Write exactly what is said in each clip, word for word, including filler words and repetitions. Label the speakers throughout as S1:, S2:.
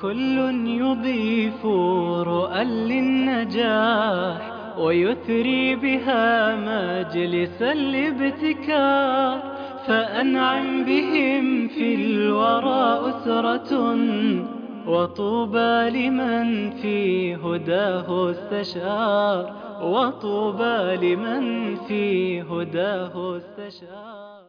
S1: كل يضيف رؤى للنجاح ويثري بها مجلس الابتكار، فأنعم بهم في الورى أسرة، وطوبى لمن في هداه استشار، وطوبى لمن في هداه استشار.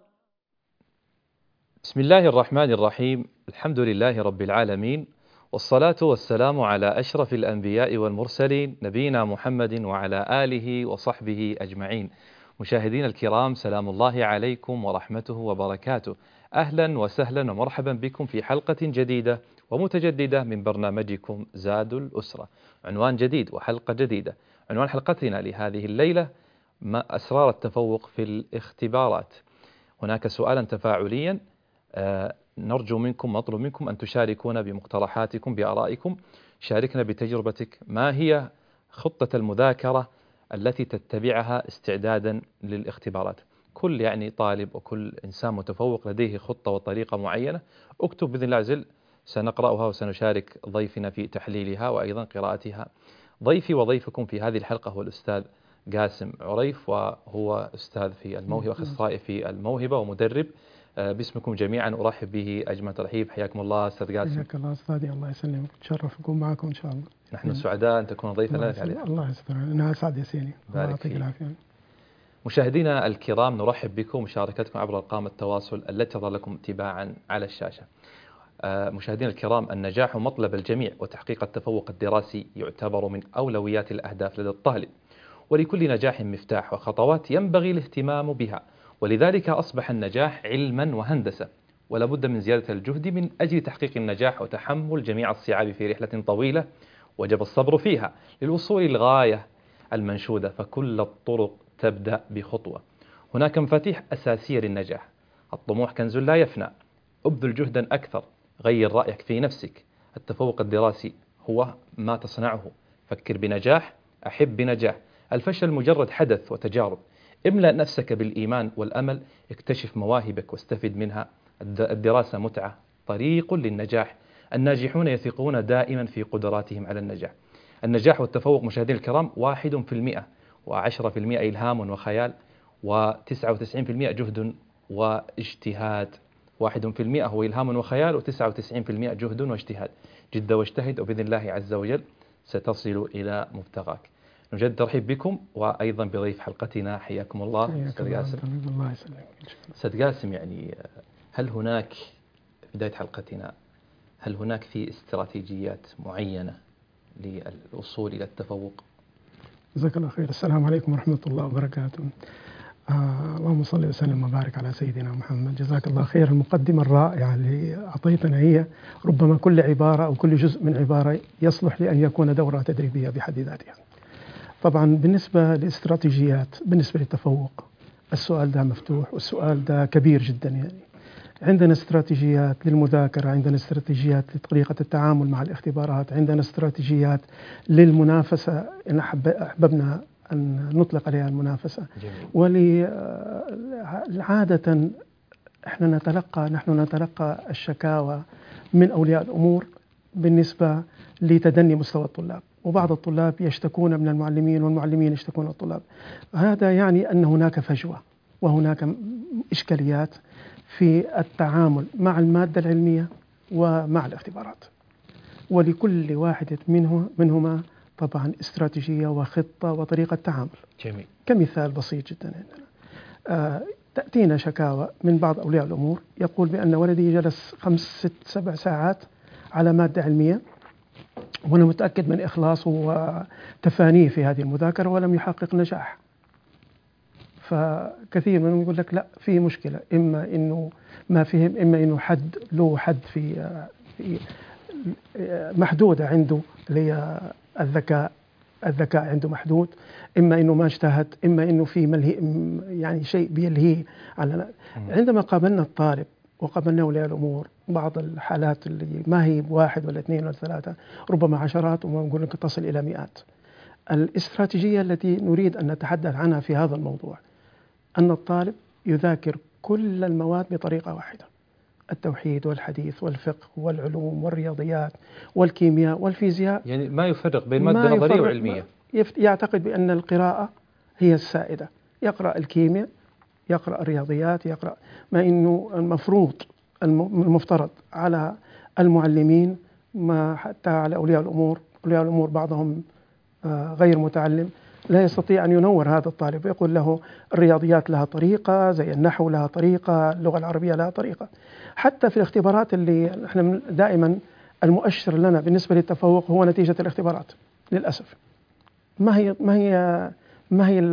S2: بسم الله الرحمن الرحيم. الحمد لله رب العالمين، والصلاة والسلام على أشرف الأنبياء والمرسلين نبينا محمد وعلى آله وصحبه أجمعين. مشاهدين الكرام، سلام الله عليكم ورحمته وبركاته. أهلا وسهلا ومرحبا بكم في حلقة جديدة ومتجددة من برنامجكم زاد الأسرة. عنوان جديد وحلقة جديدة. عنوان حلقتنا لهذه الليلة: ما أسرار التفوق في الاختبارات. هناك سؤالا تفاعليا آه نرجو منكم نطلب منكم أن تشاركونا بمقترحاتكم بآرائكم. شاركنا بتجربتك، ما هي خطة المذاكرة التي تتبعها استعدادا للاختبارات؟ كل يعني طالب وكل إنسان متفوق لديه خطة وطريقة معينة. اكتب بإذن الله عز وجل، سنقرأها وسنشارك ضيفنا في تحليلها وأيضا قراءتها. ضيفي وضيفكم في هذه الحلقة هو الأستاذ قاسم عريف، وهو أستاذ في الموهبة، أخصائي في الموهبة ومدرب. باسمكم جميعا أرحب به أجمل ترحيب. حياكم الله أستاذ قاسم.
S3: حياك الله أستاذي، الله يسلمك، تشرف أكون معكم إن شاء الله.
S2: نحن سعداء أن تكون ضيفا لنا في هذه.
S3: الله يستر، أنا أسعد يا سيدي، الله يعطيك العافية.
S2: مشاهدينا الكرام، نرحب بكم ومشاركتكم عبر أرقام التواصل التي تظهر لكم تباعا على الشاشة. مشاهدينا الكرام، النجاح مطلب الجميع، وتحقيق التفوق الدراسي يعتبر من أولويات الأهداف لدى الطالب، ولكل نجاح مفتاح وخطوات ينبغي الاهتمام بها، ولذلك أصبح النجاح علما وهندسة، ولا بد من زيادة الجهد من أجل تحقيق النجاح وتحمل جميع الصعاب في رحلة طويلة وجب الصبر فيها للوصول للغاية المنشودة، فكل الطرق تبدأ بخطوة. هناك مفاتيح أساسية للنجاح: الطموح كنز لا يفنى، ابذل جهدا أكثر، غير رأيك في نفسك، التفوق الدراسي هو ما تصنعه، فكر بنجاح، أحب بنجاح، الفشل مجرد حدث وتجارب، املأ نفسك بالإيمان والأمل، اكتشف مواهبك واستفد منها، الدراسة متعة، طريق للنجاح، الناجحون يثقون دائما في قدراتهم على النجاح. النجاح والتفوق مشاهدين الكرام واحد في المئة، وعشرة في المئة إلهام وخيال، وتسعة وتسعين في المئة جهد واجتهاد. واحد في المئة هو إلهام وخيال، وتسعة وتسعين في المئة جهد واجتهاد. جد واجتهد، وبإذن الله عز وجل ستصل إلى مبتغاك. نجد الترحيب بكم وأيضا بضيف حلقتنا. حياكم الله أستاذ قاسم.
S3: الله يسلمك.
S2: أستاذ قاسم، يعني هل هناك في بداية حلقتنا هل هناك في استراتيجيات معينة للوصول إلى التفوق؟
S3: جزاك الله خير. السلام عليكم ورحمة الله وبركاته. آه اللهم صل وسلم وبارك على سيدنا محمد. جزاك الله خير. المقدمة الرائعة اللي أعطيتنا هي ربما كل عبارة أو كل جزء من عبارة يصلح لأن يكون دورة تدريبية بحد ذاتها. طبعا بالنسبة للاستراتيجيات بالنسبة للتفوق، السؤال ده مفتوح والسؤال ده كبير جدا. يعني عندنا استراتيجيات للمذاكرة، عندنا استراتيجيات لطريقة التعامل مع الاختبارات، عندنا استراتيجيات للمنافسة إن أحببنا أن نطلق عليها المنافسة. ولعادة إحنا نتلقى نحن نتلقى الشكاوى من أولياء الأمور بالنسبة لتدني مستوى الطلاب، وبعض الطلاب يشتكون من المعلمين والمعلمين يشتكون من الطلاب. هذا يعني أن هناك فجوة وهناك إشكاليات في التعامل مع المادة العلمية ومع الاختبارات، ولكل واحدة منه منهما طبعا استراتيجية وخطة وطريقة تعامل.
S2: جميل.
S3: كمثال بسيط جدا عندنا، آه تأتينا شكاوى من بعض أولياء الأمور يقول بأن ولدي جلس خمس ست سبع ساعات على مادة علمية، وأنا متأكد من إخلاصه وتفانيه في هذه المذاكرة ولم يحقق نجاح. فكثير منهم يقول لك لا، في مشكلة، إما إنه ما فهم، إما إنه حد له حد في, في محدودة عنده، اللي هي الذكاء الذكاء عنده محدود، إما إنه ما اجتهد، إما إنه في ملهي يعني شيء بيلهيه على. عندما قابلنا الطالب وقابلنا أولياء الأمور، بعض الحالات اللي ما هي واحد ولا اثنين ولا ثلاثة، ربما عشرات، وما نقول لك تصل إلى مئات. الاستراتيجية التي نريد أن نتحدث عنها في هذا الموضوع أن الطالب يذاكر كل المواد بطريقة واحدة، التوحيد والحديث والفقه والعلوم والرياضيات والكيمياء والفيزياء.
S2: يعني ما يفرق بين مادة نظرية وعلمية.
S3: يعتقد بأن القراءة هي السائدة، يقرأ الكيمياء، يقرأ الرياضيات، يقرأ، ما إنه المفروض المفترض على المعلمين، ما حتى على أولياء الأمور، أولياء الأمور بعضهم غير متعلم لا يستطيع أن ينور هذا الطالب، يقول له الرياضيات لها طريقة، زي النحو لها طريقة، اللغة العربية لها طريقة. حتى في الاختبارات اللي احنا دائما المؤشر لنا بالنسبة للتفوق هو نتيجة الاختبارات، للأسف ما هي ما هي ما هي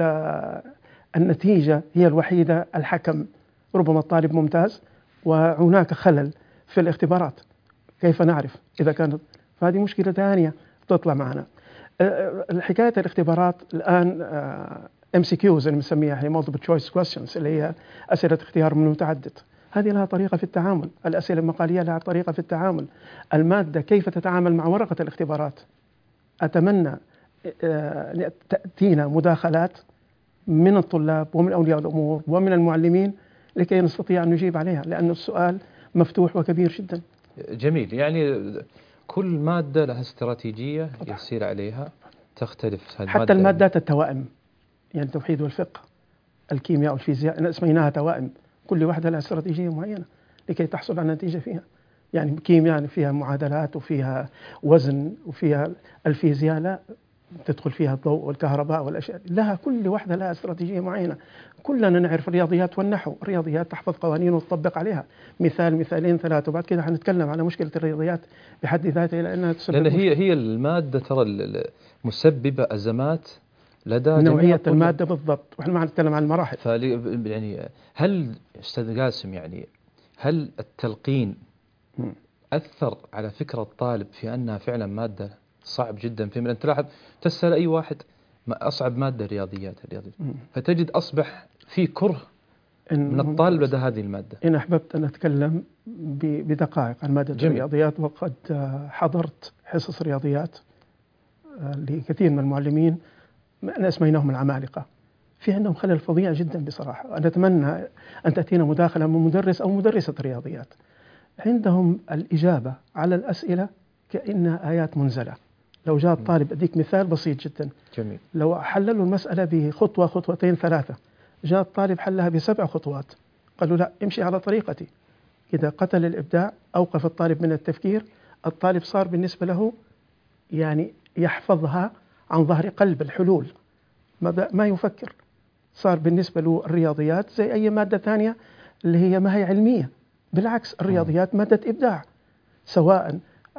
S3: النتيجة هي الوحيدة الحكم. ربما الطالب ممتاز وهناك خلل في الاختبارات، كيف نعرف إذا كانت؟ فهذه مشكلة ثانية تطلع معنا. الحكاية الاختبارات الآن إم سي كيوز اللي بنسميها، هي multiple choice questions، اللي هي أسئلة اختيار من متعدد، هذه لها طريقة في التعامل. الأسئلة المقالية لها طريقة في التعامل. المادة كيف تتعامل مع ورقة الاختبارات. أتمنى تأتينا مداخلات من الطلاب ومن أولياء الأمور ومن المعلمين لكي نستطيع أن نجيب عليها، لأن السؤال مفتوح وكبير جدا.
S2: جميل. يعني كل مادة لها استراتيجية يسير عليها تختلف.
S3: حتى المادات التوائم، يعني التوحيد والفقه، الكيمياء والفيزياء، اسميناها توائم، كل واحدة لها استراتيجية معينة لكي تحصل على نتيجة فيها. يعني الكيمياء فيها معادلات وفيها وزن، وفيها الفيزياء لا تدخل فيها الضوء والكهرباء والأشياء، لها كل واحدة لها استراتيجية معينة. كلنا نعرف الرياضيات والنحو، الرياضيات تحفظ قوانين وتطبق عليها، مثال مثالين ثلاثة، وبعد كده حنتكلم على مشكلة الرياضيات بحد ذاتها، لأنها تسبب،
S2: لأن هي هي المادة ترى مسببة أزمات لدى
S3: نوعية المادة بالضبط، وإحنا ما نتكلم عن المراحل.
S2: يعني هل أستاذ قاسم، يعني هل التلقين م. أثر على فكرة الطالب في أنها فعلا مادة صعب جدا؟ في من تلاحظ تسأل أي واحد ما أصعب مادة رياضيات الرياضيات، فتجد أصبح في كره من الطالب لدى هذه المادة.
S3: إن أحببت أن أتكلم بدقائق عن مادة جميل. الرياضيات، وقد حضرت حصص رياضيات لكثير من المعلمين أنا اسميناهم العمالقة، في عندهم خلل فظيع جدا بصراحة. أنا أتمنى أن تأتينا مداخلة من مدرس أو مدرسة رياضيات، عندهم الإجابة على الأسئلة كأنها آيات منزلة. لو جاء الطالب، أديك مثال بسيط جدا،
S2: جميل.
S3: لو حللوا المسألة بخطوة خطوتين ثلاثة، جاء الطالب حلها بسبع خطوات، قالوا لا امشي على طريقتي، إذا قتل الإبداع، أوقف الطالب من التفكير، الطالب صار بالنسبة له يعني يحفظها عن ظهر قلب الحلول، ما يفكر. صار بالنسبة له الرياضيات زي أي مادة ثانية اللي هي ما هي علمية، بالعكس الرياضيات مادة إبداع، سواء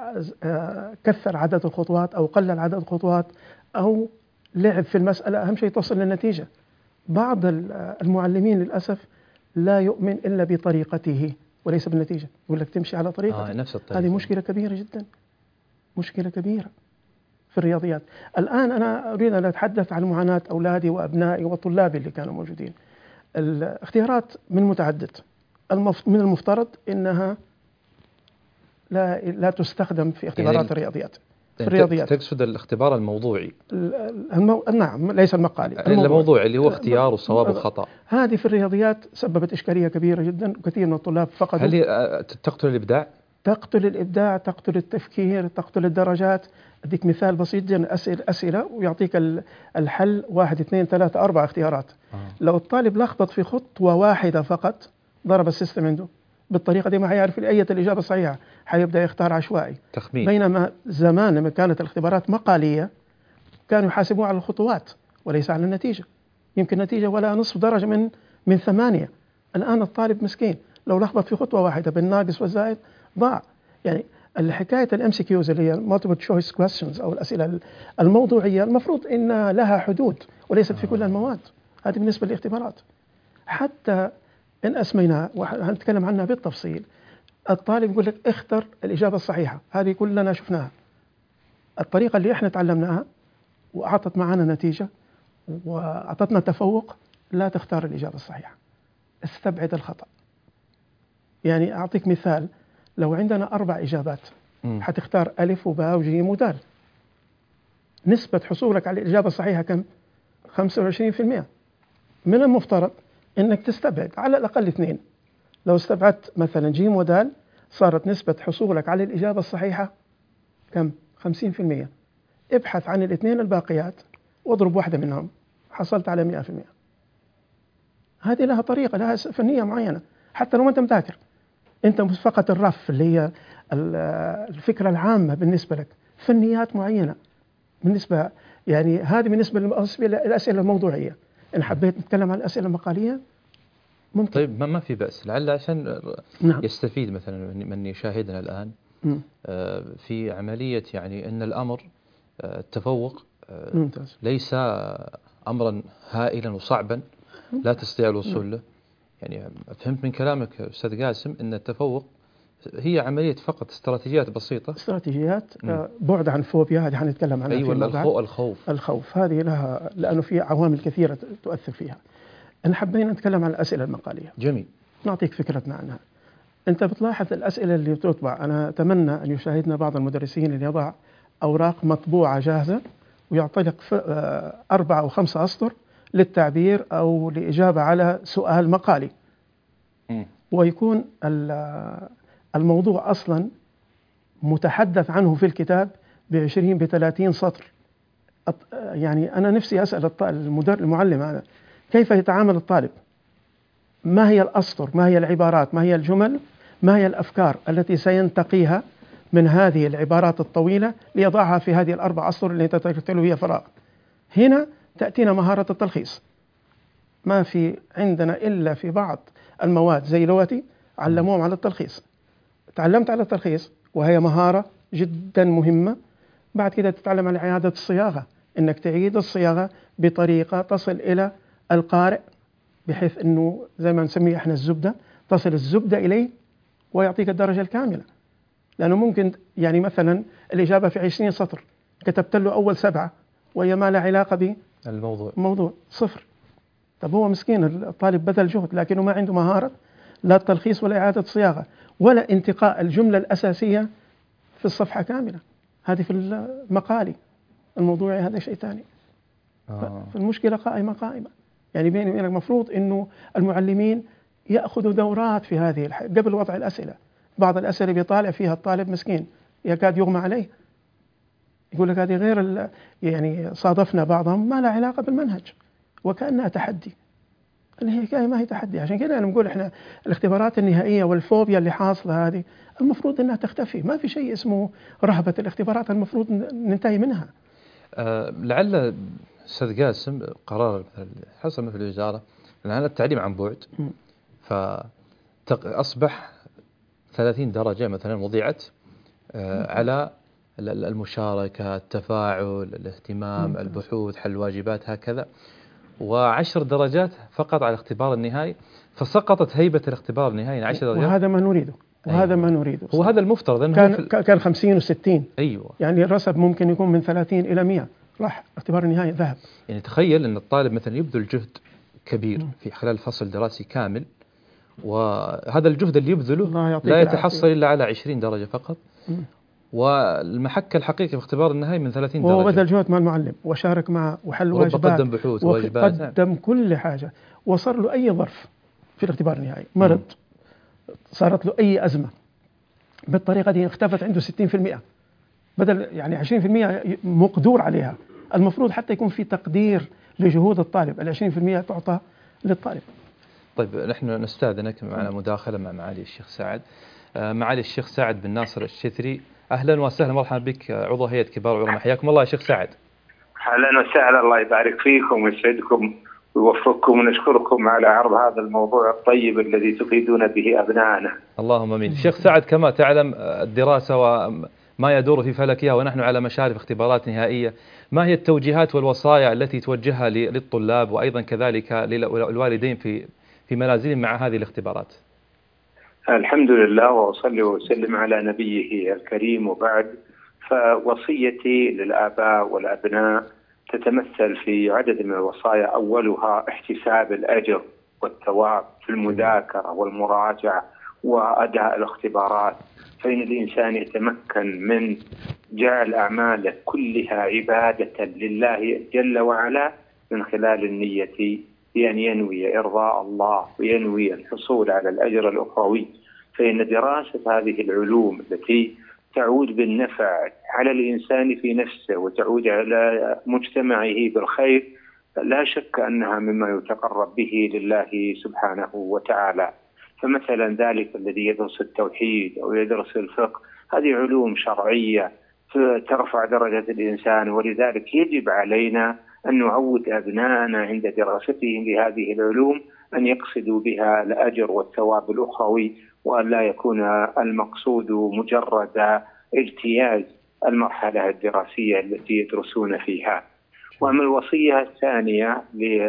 S3: كثر عدد الخطوات أو قلل عدد الخطوات أو لعب في المسألة، أهم شيء تصل للنتيجة. بعض المعلمين للأسف لا يؤمن إلا بطريقته وليس بالنتيجة، يقول لك تمشي على طريقته.
S2: آه نفس الطريقة.
S3: هذه مشكلة كبيرة جدا، مشكلة كبيرة في الرياضيات. الآن أنا أريد أن أتحدث عن معاناة أولادي وأبنائي وطلابي اللي كانوا موجودين. الاختيارات من متعدد، من المفترض أنها لا لا تستخدم في اختبارات يعني الرياضيات. في الرياضيات
S2: تقصد الاختبار الموضوعي؟
S3: المو... نعم، ليس المقالي،
S2: الموضوع. الموضوع اللي هو اختيار والصواب والخطأ.
S3: هذه في الرياضيات سببت إشكالية كبيرة جدا، وكثير من الطلاب فقدوا.
S2: هل هي تقتل الإبداع؟
S3: تقتل الإبداع، تقتل التفكير، تقتل الدرجات. أديك مثال بسيط جدا، أسئلة أسئلة ويعطيك الحل واحد اثنين ثلاثة أربع اختيارات. آه. لو الطالب لخبط في خطوة واحدة فقط ضرب السيستم عنده. بالطريقة دي ما حيعرف أي الإجابة الصحيحة، حيبدأ يختار عشوائي.
S2: تخمين.
S3: بينما زمان لما كانت الاختبارات مقالية كانوا يحاسبوه على الخطوات وليس على النتيجة، يمكن نتيجة ولا نصف درجة من من ثمانية. الآن الطالب مسكين لو لخبط في خطوة واحدة بالناقص والزائد ضاع. يعني الحكاية الام سي كيوز اللي هي multiple choice questions أو الأسئلة الموضوعية المفروض إن لها حدود وليست في كل المواد. هذه بالنسبة للاختبارات. حتى إن أسميناها وهنتكلم عنها بالتفصيل، الطالب يقول لك اختر الإجابة الصحيحة، هذه كلنا شفناها. الطريقة اللي إحنا تعلمناها وأعطت معنا نتيجة وأعطتنا تفوق، لا تختار الإجابة الصحيحة، استبعد الخطأ. يعني أعطيك مثال، لو عندنا أربع إجابات م. حتختار ألف وباء وجيم ودال، نسبة حصولك على الإجابة الصحيحة كم؟ خمسة وعشرين بالمئة. من المفترض أنك تستبعد على الأقل اثنين، لو استبعدت مثلا جيم ودال صارت نسبة حصولك على الإجابة الصحيحة كم؟ خمسين في المئة. ابحث عن الاثنين الباقيات واضرب واحدة منهم، حصلت على مئة في المئة. هذه لها طريقة، لها فنية معينة، حتى لو ما أنت مذاكر، أنت فقط الرف اللي هي الفكرة العامة بالنسبة لك، فنيات معينة بالنسبة، يعني هذه بالنسبة للأسئلة الموضوعية. إن حبيت نتكلم عن الأسئلة المقالية ممكن.
S2: طيب ما ما في بأس، لعل عشان
S3: نعم.
S2: يستفيد مثلا من يشاهدنا الآن آه في عملية، يعني أن الأمر آه التفوق آه
S3: ممتاز.
S2: ليس أمرا هائلا وصعبا لا تستطيع الوصول له. يعني فهمت من كلامك أستاذ قاسم أن التفوق هي عملية فقط استراتيجيات بسيطة،
S3: استراتيجيات آه بعد عن الفوبيا، هذه حنتكلم عنها.
S2: أيوة
S3: فيما بعد.
S2: الخوف
S3: الخوف هذه لها، لأنه في عوامل كثيرة تؤثر فيها. إن حبينا نتكلم عن الأسئلة المقالية.
S2: جميل.
S3: نعطيك فكرتنا عنها. أنت بتلاحظ الأسئلة اللي بتطبع، أنا أتمنى أن يشاهدنا بعض المدرسين اللي يضع أوراق مطبوعة جاهزة ويعطي لك أربعة أو خمسة أسطر للتعبير أو لإجابة على سؤال مقالي، م. ويكون الموضوع أصلا متحدث عنه في الكتاب بعشرين بثلاثين سطر. يعني أنا نفسي أسأل المدرب المعلم هذا كيف يتعامل الطالب، ما هي الأسطر، ما هي العبارات، ما هي الجمل، ما هي الأفكار التي سينتقيها من هذه العبارات الطويلة ليضعها في هذه الأربع أسطر اللي تترك له هي فراغ. هنا تأتينا مهارة التلخيص. ما في عندنا إلا في بعض المواد زي لغتي علموهم على التلخيص. تعلمت على التلخيص وهي مهارة جدا مهمة. بعد كده تتعلم على إعادة الصياغة، إنك تعيد الصياغة بطريقة تصل إلى القارئ، بحيث إنه زي ما نسميه إحنا الزبدة، تصل الزبدة إليه ويعطيك الدرجة الكاملة. لأنه ممكن يعني مثلا الإجابة في عشرين سطر كتبت له أول سبعة وهي ما لا علاقة بالموضوع، موضوع صفر. طب هو مسكين الطالب بذل جهد لكنه ما عنده مهارة لا التلخيص ولا إعادة صياغة ولا انتقاء الجملة الأساسية في الصفحة كاملة. هذه في المقالي. الموضوعي هذا شيء ثاني. آه. فالمشكلة قائمة قائمة. يعني بيني وبينك المفروض إنه المعلمين يأخذوا دورات في هذه الح... قبل وضع الأسئلة. بعض الأسئلة بيطالع فيها الطالب مسكين يكاد يغمى عليه، يقول لك هذه غير ال... يعني صادفنا بعضهم ما لا علاقة بالمنهج وكأنها تحدي. الحكاية ما هي تحدي. عشان كده أنا بقول إحنا الاختبارات النهائية والفوبيا اللي حاصلة هذه المفروض إنها تختفي. ما في شيء اسمه رهبة الاختبارات، المفروض ننتهي منها.
S2: أه لعل أستاذ قاسم قرار حصل مثل الوزارة لأن التعليم عن بعد، فأصبح ثلاثين درجة مثلا وضعت أه على المشاركة، التفاعل، الاهتمام، البحوث، حل الواجبات، هكذا، وعشر درجات فقط على الاختبار النهائي، فسقطت هيبة الاختبار النهائي عشر درجات.
S3: وهذا ما نريده، وهذا أيوة. ما نريده.
S2: هو هذا المفترض أنه
S3: كان
S2: في
S3: كان خمسين وستين.
S2: أيوة.
S3: يعني الرسب ممكن يكون من ثلاثين إلى مئة، راح اختبار النهائي ذهب.
S2: يعني تخيل أن الطالب مثلا يبذل جهد كبير م. في خلال فصل دراسي كامل، وهذا الجهد اللي يبذله لا يتحصل إلا على عشرين درجة فقط، م. والمحك الحقيقي في اختبار النهائي من ثلاثين درجة.
S3: وهو بذل جهد مع المعلم وشارك معه وحل واجبات،
S2: قدم بحوث وواجبات،
S3: قدم كل حاجة، وصار له أي ظرف في الاختبار النهائي، مرض، م. صارت له أي أزمة، بالطريقة دي اختفت عنده ستين بالمئة بدل يعني عشرين بالمئة مقدور عليها. المفروض حتى يكون في تقدير لجهود الطالب، العشرين بالمئة تعطى للطالب.
S2: طيب نحن نستأذنك معنا مداخلة مع معالي الشيخ سعد. معالي الشيخ سعد بن ناصر الشثري، أهلا وسهلا، مرحبا بك، عضو هيئة كبار العلماء، حياكم الله يا شيخ سعد.
S4: أهلا وسهلا، الله يبارك فيكم ويسعدكم ويوفقكم، ونشكركم على عرض هذا الموضوع الطيب الذي تفيدون به أبنائنا.
S2: اللهم امين. الشيخ سعد، كما تعلم الدراسة وما يدور في فلكها ونحن على مشارف اختبارات نهائية، ما هي التوجيهات والوصايا التي توجهها للطلاب وأيضا كذلك للوالدين في في منازلهم مع هذه الاختبارات؟
S4: الحمد لله وأصلي وسلم على نبيه الكريم، وبعد، فوصيتي للآباء والأبناء تتمثل في عدد من الوصايا. أولها احتساب الأجر والثواب في المذاكرة والمراجعة وأداء الاختبارات، فإن الإنسان يتمكن من جعل أعماله كلها عبادة لله جل وعلا من خلال النية بأن ينوي إرضاء الله وينوي الحصول على الأجر الأخروي، فإن دراسة هذه العلوم التي تعود بالنفع على الإنسان في نفسه وتعود على مجتمعه بالخير لا شك أنها مما يتقرب به لله سبحانه وتعالى. فمثلا ذلك الذي يدرس التوحيد أو يدرس الفقه، هذه علوم شرعية ترفع درجة الإنسان، ولذلك يجب علينا أن نعود أبناءنا عند دراستهم لهذه العلوم أن يقصدوا بها الأجر والثواب الأخروي، وأن لا يكون المقصود مجرد اجتياز المرحلة الدراسية التي يدرسون فيها. وأما الوصية الثانية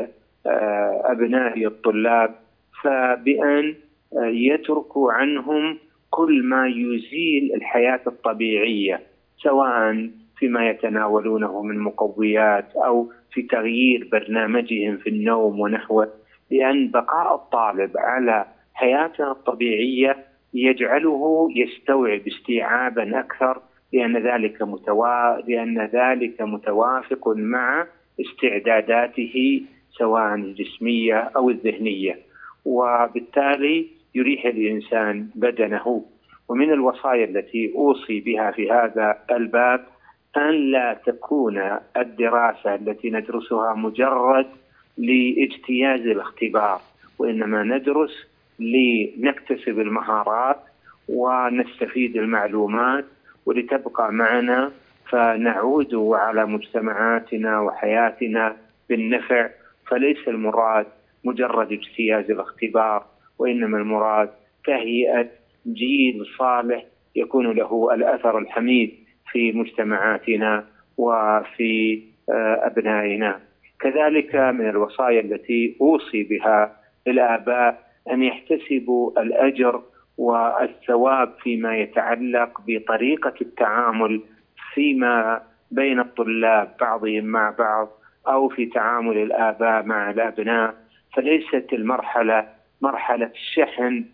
S4: لأبناء الطلاب فبأن يتركوا عنهم كل ما يزيل الحياة الطبيعية، سواء فيما يتناولونه من مقويات أو في تغيير برنامجهم في النوم ونحوه، لأن بقاء الطالب على حياته الطبيعية يجعله يستوعب استيعابا أكثر، لأن ذلك متوا... لأن ذلك متوافق مع استعداداته سواء الجسمية أو الذهنية، وبالتالي يريح الإنسان بدنه. ومن الوصايا التي أوصي بها في هذا الباب أن لا تكون الدراسة التي ندرسها مجرد لاجتياز الاختبار، وإنما ندرس لنكتسب المهارات ونستفيد المعلومات ولتبقى معنا، فنعود على مجتمعاتنا وحياتنا بالنفع. فليس المراد مجرد اجتياز الاختبار، وإنما المراد تهيئة جيل صالح يكون له الأثر الحميد في مجتمعاتنا وفي أبنائنا. كذلك من الوصايا التي أوصي بها الآباء أن يحتسبوا الأجر والثواب فيما يتعلق بطريقة التعامل فيما بين الطلاب بعضهم مع بعض، أو في تعامل الآباء مع الأبناء. فليست المرحلة مرحلة شحن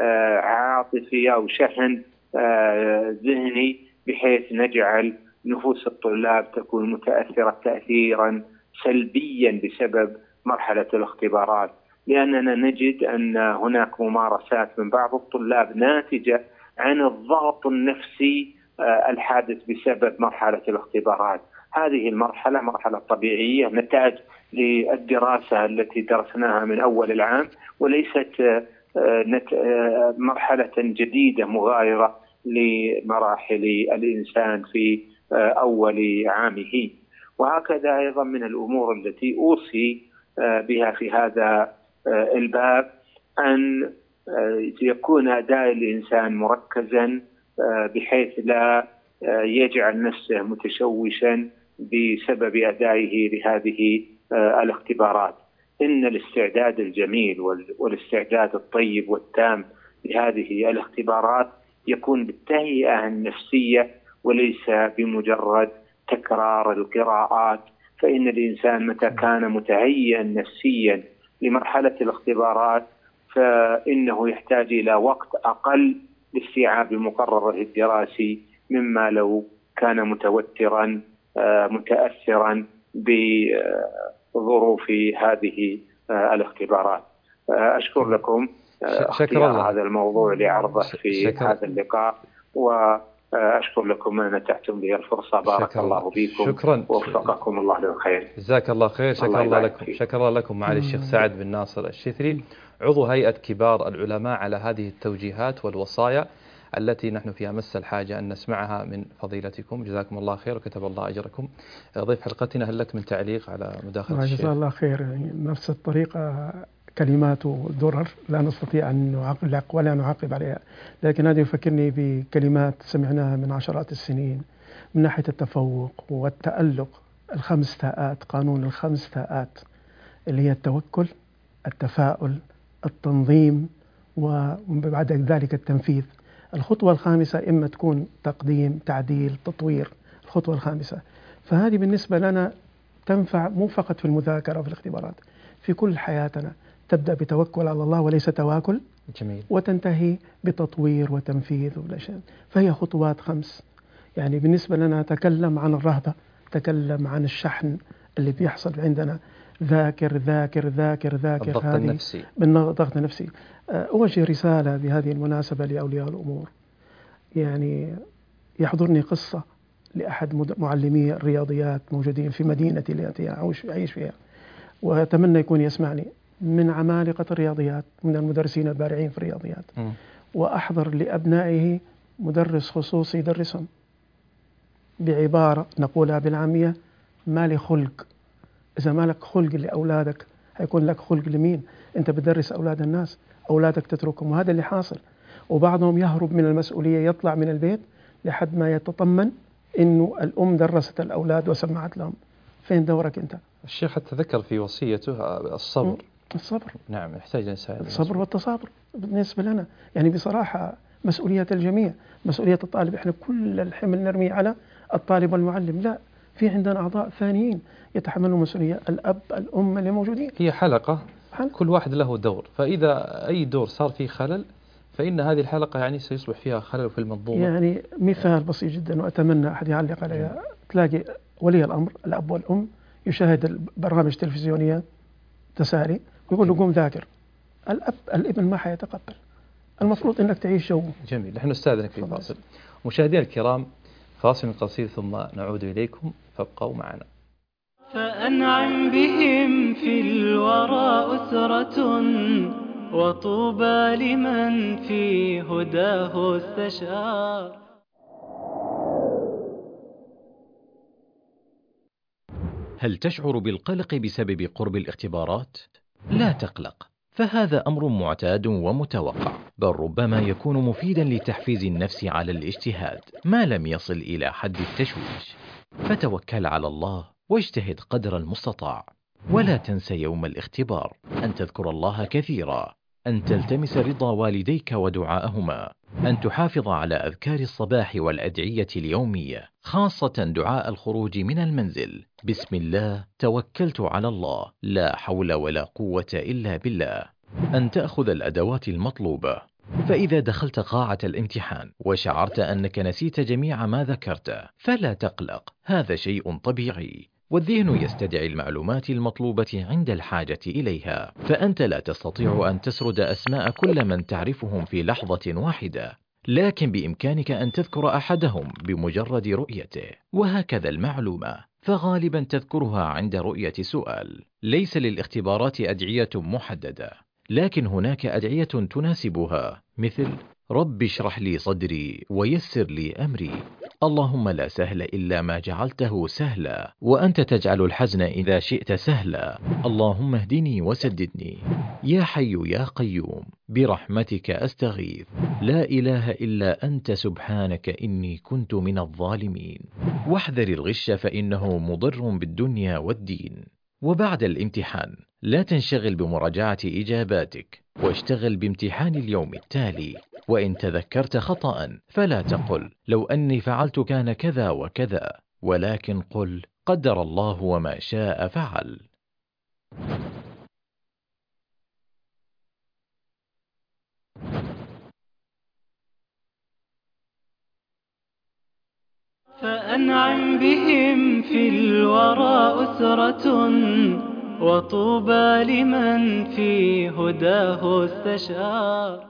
S4: عاطفي أو شحن ذهني بحيث نجعل نفوس الطلاب تكون متأثرة تأثيرا سلبيا بسبب مرحلة الاختبارات، لأننا نجد أن هناك ممارسات من بعض الطلاب ناتجة عن الضغط النفسي الحادث بسبب مرحلة الاختبارات. هذه المرحلة مرحلة طبيعية نتاج للدراسة التي درسناها من أول العام، وليست مرحلة جديدة مغايرة لمراحل الإنسان في أول عامه. وهكذا أيضا من الأمور التي أوصي بها في هذا الباب أن يكون أداء الإنسان مركزا بحيث لا يجعل نفسه متشوشا بسبب أدائه لهذه الاختبارات. إن الاستعداد الجميل والاستعداد الطيب والتام لهذه الاختبارات يكون بالتهيئة النفسية وليس بمجرد تكرار القراءات، فإن الإنسان متى كان متهيئا نفسيا لمرحلة الاختبارات فإنه يحتاج إلى وقت أقل لاستيعاب مقرره الدراسي مما لو كان متوترا متأثرا بظروف هذه الاختبارات. أشكر لكم
S2: شكرا
S4: هذا الموضوع لعرضه في شكرا. هذا اللقاء، وأشكر لكم أن أتحتم لي الفرصة. بارك شكرا. الله بكم
S2: شكرا.
S4: ووفقكم الله للخير.
S2: جزاك الله خير. شكرا الله, الله لكم. شكرا لكم معالي الشيخ سعد بن ناصر الشثري، عضو هيئة كبار العلماء، على هذه التوجيهات والوصايا التي نحن في أمس الحاجة أن نسمعها من فضيلتكم. جزاكم الله خير وكتب الله أجركم. ضيف حلقتنا، هل لك من تعليق على مداخلة الشيخ؟
S3: جزاه الله خير. يعني نفس الطريقة كلمات درر لا نستطيع أن نعقب ولا نعقب عليها، لكن هذا يفكرني بكلمات سمعناها من عشرات السنين من ناحية التفوق والتألق. الخمس تاءات، قانون الخمس تاءات اللي هي التوكل، التفاؤل، التنظيم، وبعد ذلك التنفيذ. الخطوة الخامسة إما تكون تقديم، تعديل، تطوير، الخطوة الخامسة. فهذه بالنسبة لنا تنفع مو فقط في المذاكرة وفي الاختبارات، في كل حياتنا. تبدأ بتوكل على الله وليس تواكل.
S2: جميل.
S3: وتنتهي بتطوير وتنفيذ وبلاشان. فهي خطوات خمس. يعني بالنسبة لنا أتكلم عن الرهبة، أتكلم عن الشحن اللي بيحصل عندنا ذاكر ذاكر ذاكر ذاكر.
S2: الضغط
S3: هذه
S2: النفسي.
S3: بالضغط النفسي. أوجه رسالة بهذه المناسبة لأولياء الأمور. يعني يحضرني قصة لأحد معلمي الرياضيات موجودين في مدينتي التي أعيش فيها، وأتمنى يكون يسمعني، من عمالقة الرياضيات، من المدرسين البارعين في الرياضيات. م. وأحضر لأبنائه مدرس خصوصي يدرسهم بعبارة نقولها بالعامية: ما لي خلق. إذا ما لك خلق لأولادك هيكون لك خلق لمين؟ أنت بتدرس أولاد الناس، أولادك تتركهم، وهذا اللي حاصل. وبعضهم يهرب من المسؤولية، يطلع من البيت لحد ما يتطمن إنه الأم درست الأولاد وسمعت لهم. فين دورك أنت؟
S2: الشيخ حتى ذكر في وصيته الصبر.
S3: الصبر،
S2: نعم، يحتاج الإنسان
S3: الصبر والتصابر. بالنسبة لنا يعني بصراحة مسؤولية الجميع، مسؤولية الطالب. إحنا كل الحمل نرمي على الطالب والمعلم، لا، في عندنا أعضاء ثانيين يتحملوا مسؤولية، الأب الأم اللي موجودين.
S2: هي حلقة،
S3: حلقة.
S2: كل واحد له دور، فإذا أي دور صار فيه خلل فإن هذه الحلقة يعني سيصبح فيها خلل في المنظومة.
S3: يعني مثال بسيط جدا وأتمنى أحد يعلق عليها. تلاقي ولي الأمر الأب والأم يشاهد البرامج التلفزيونية تساري ويقول له قوم ذاكر. الأب الابن ما حيتقبل. المفروض أنك تعيش جو
S2: جميل. نحن نستأذنك في فاصل. مشاهدينا الكرام، فاصل قصير ثم نعود إليكم، فابقوا معنا.
S1: فأنعم بهم في الورى أسرة، وطوبى لمن في هداه استشار.
S5: هل تشعر بالقلق بسبب قرب الاختبارات؟ لا تقلق، فهذا أمر معتاد ومتوقع، بل ربما يكون مفيدا لتحفيز النفس على الاجتهاد ما لم يصل إلى حد التشويش. فتوكل على الله واجتهد قدر المستطاع، ولا تنسى يوم الاختبار أن تذكر الله كثيرا، أن تلتمس رضا والديك ودعاءهما، أن تحافظ على أذكار الصباح والأدعية اليومية، خاصة دعاء الخروج من المنزل: بسم الله توكلت على الله، لا حول ولا قوة إلا بالله. أن تأخذ الأدوات المطلوبة، فإذا دخلت قاعة الامتحان وشعرت أنك نسيت جميع ما ذكرته فلا تقلق، هذا شيء طبيعي، والذهن يستدعي المعلومات المطلوبة عند الحاجة إليها، فأنت لا تستطيع أن تسرد أسماء كل من تعرفهم في لحظة واحدة، لكن بإمكانك أن تذكر أحدهم بمجرد رؤيته، وهكذا المعلومة فغالبا تذكرها عند رؤية سؤال. ليس للاختبارات أدعية محددة، لكن هناك أدعية تناسبها، مثل: رب اشرح لي صدري ويسر لي أمري، اللهم لا سهل إلا ما جعلته سهلا، وأنت تجعل الحزن إذا شئت سهلا، اللهم اهدني وسددني، يا حي يا قيوم برحمتك أستغيث، لا إله إلا أنت سبحانك إني كنت من الظالمين. واحذر الغش فإنه مضر بالدنيا والدين. وبعد الامتحان لا تنشغل بمراجعة إجاباتك، واشتغل بامتحان اليوم التالي، وإن تذكرت خطأ فلا تقل لو أني فعلت كان كذا وكذا، ولكن قل قدر الله وما شاء فعل.
S1: فأنعم بهم في الورى أسرة، وطوبى لمن في هداه استشار.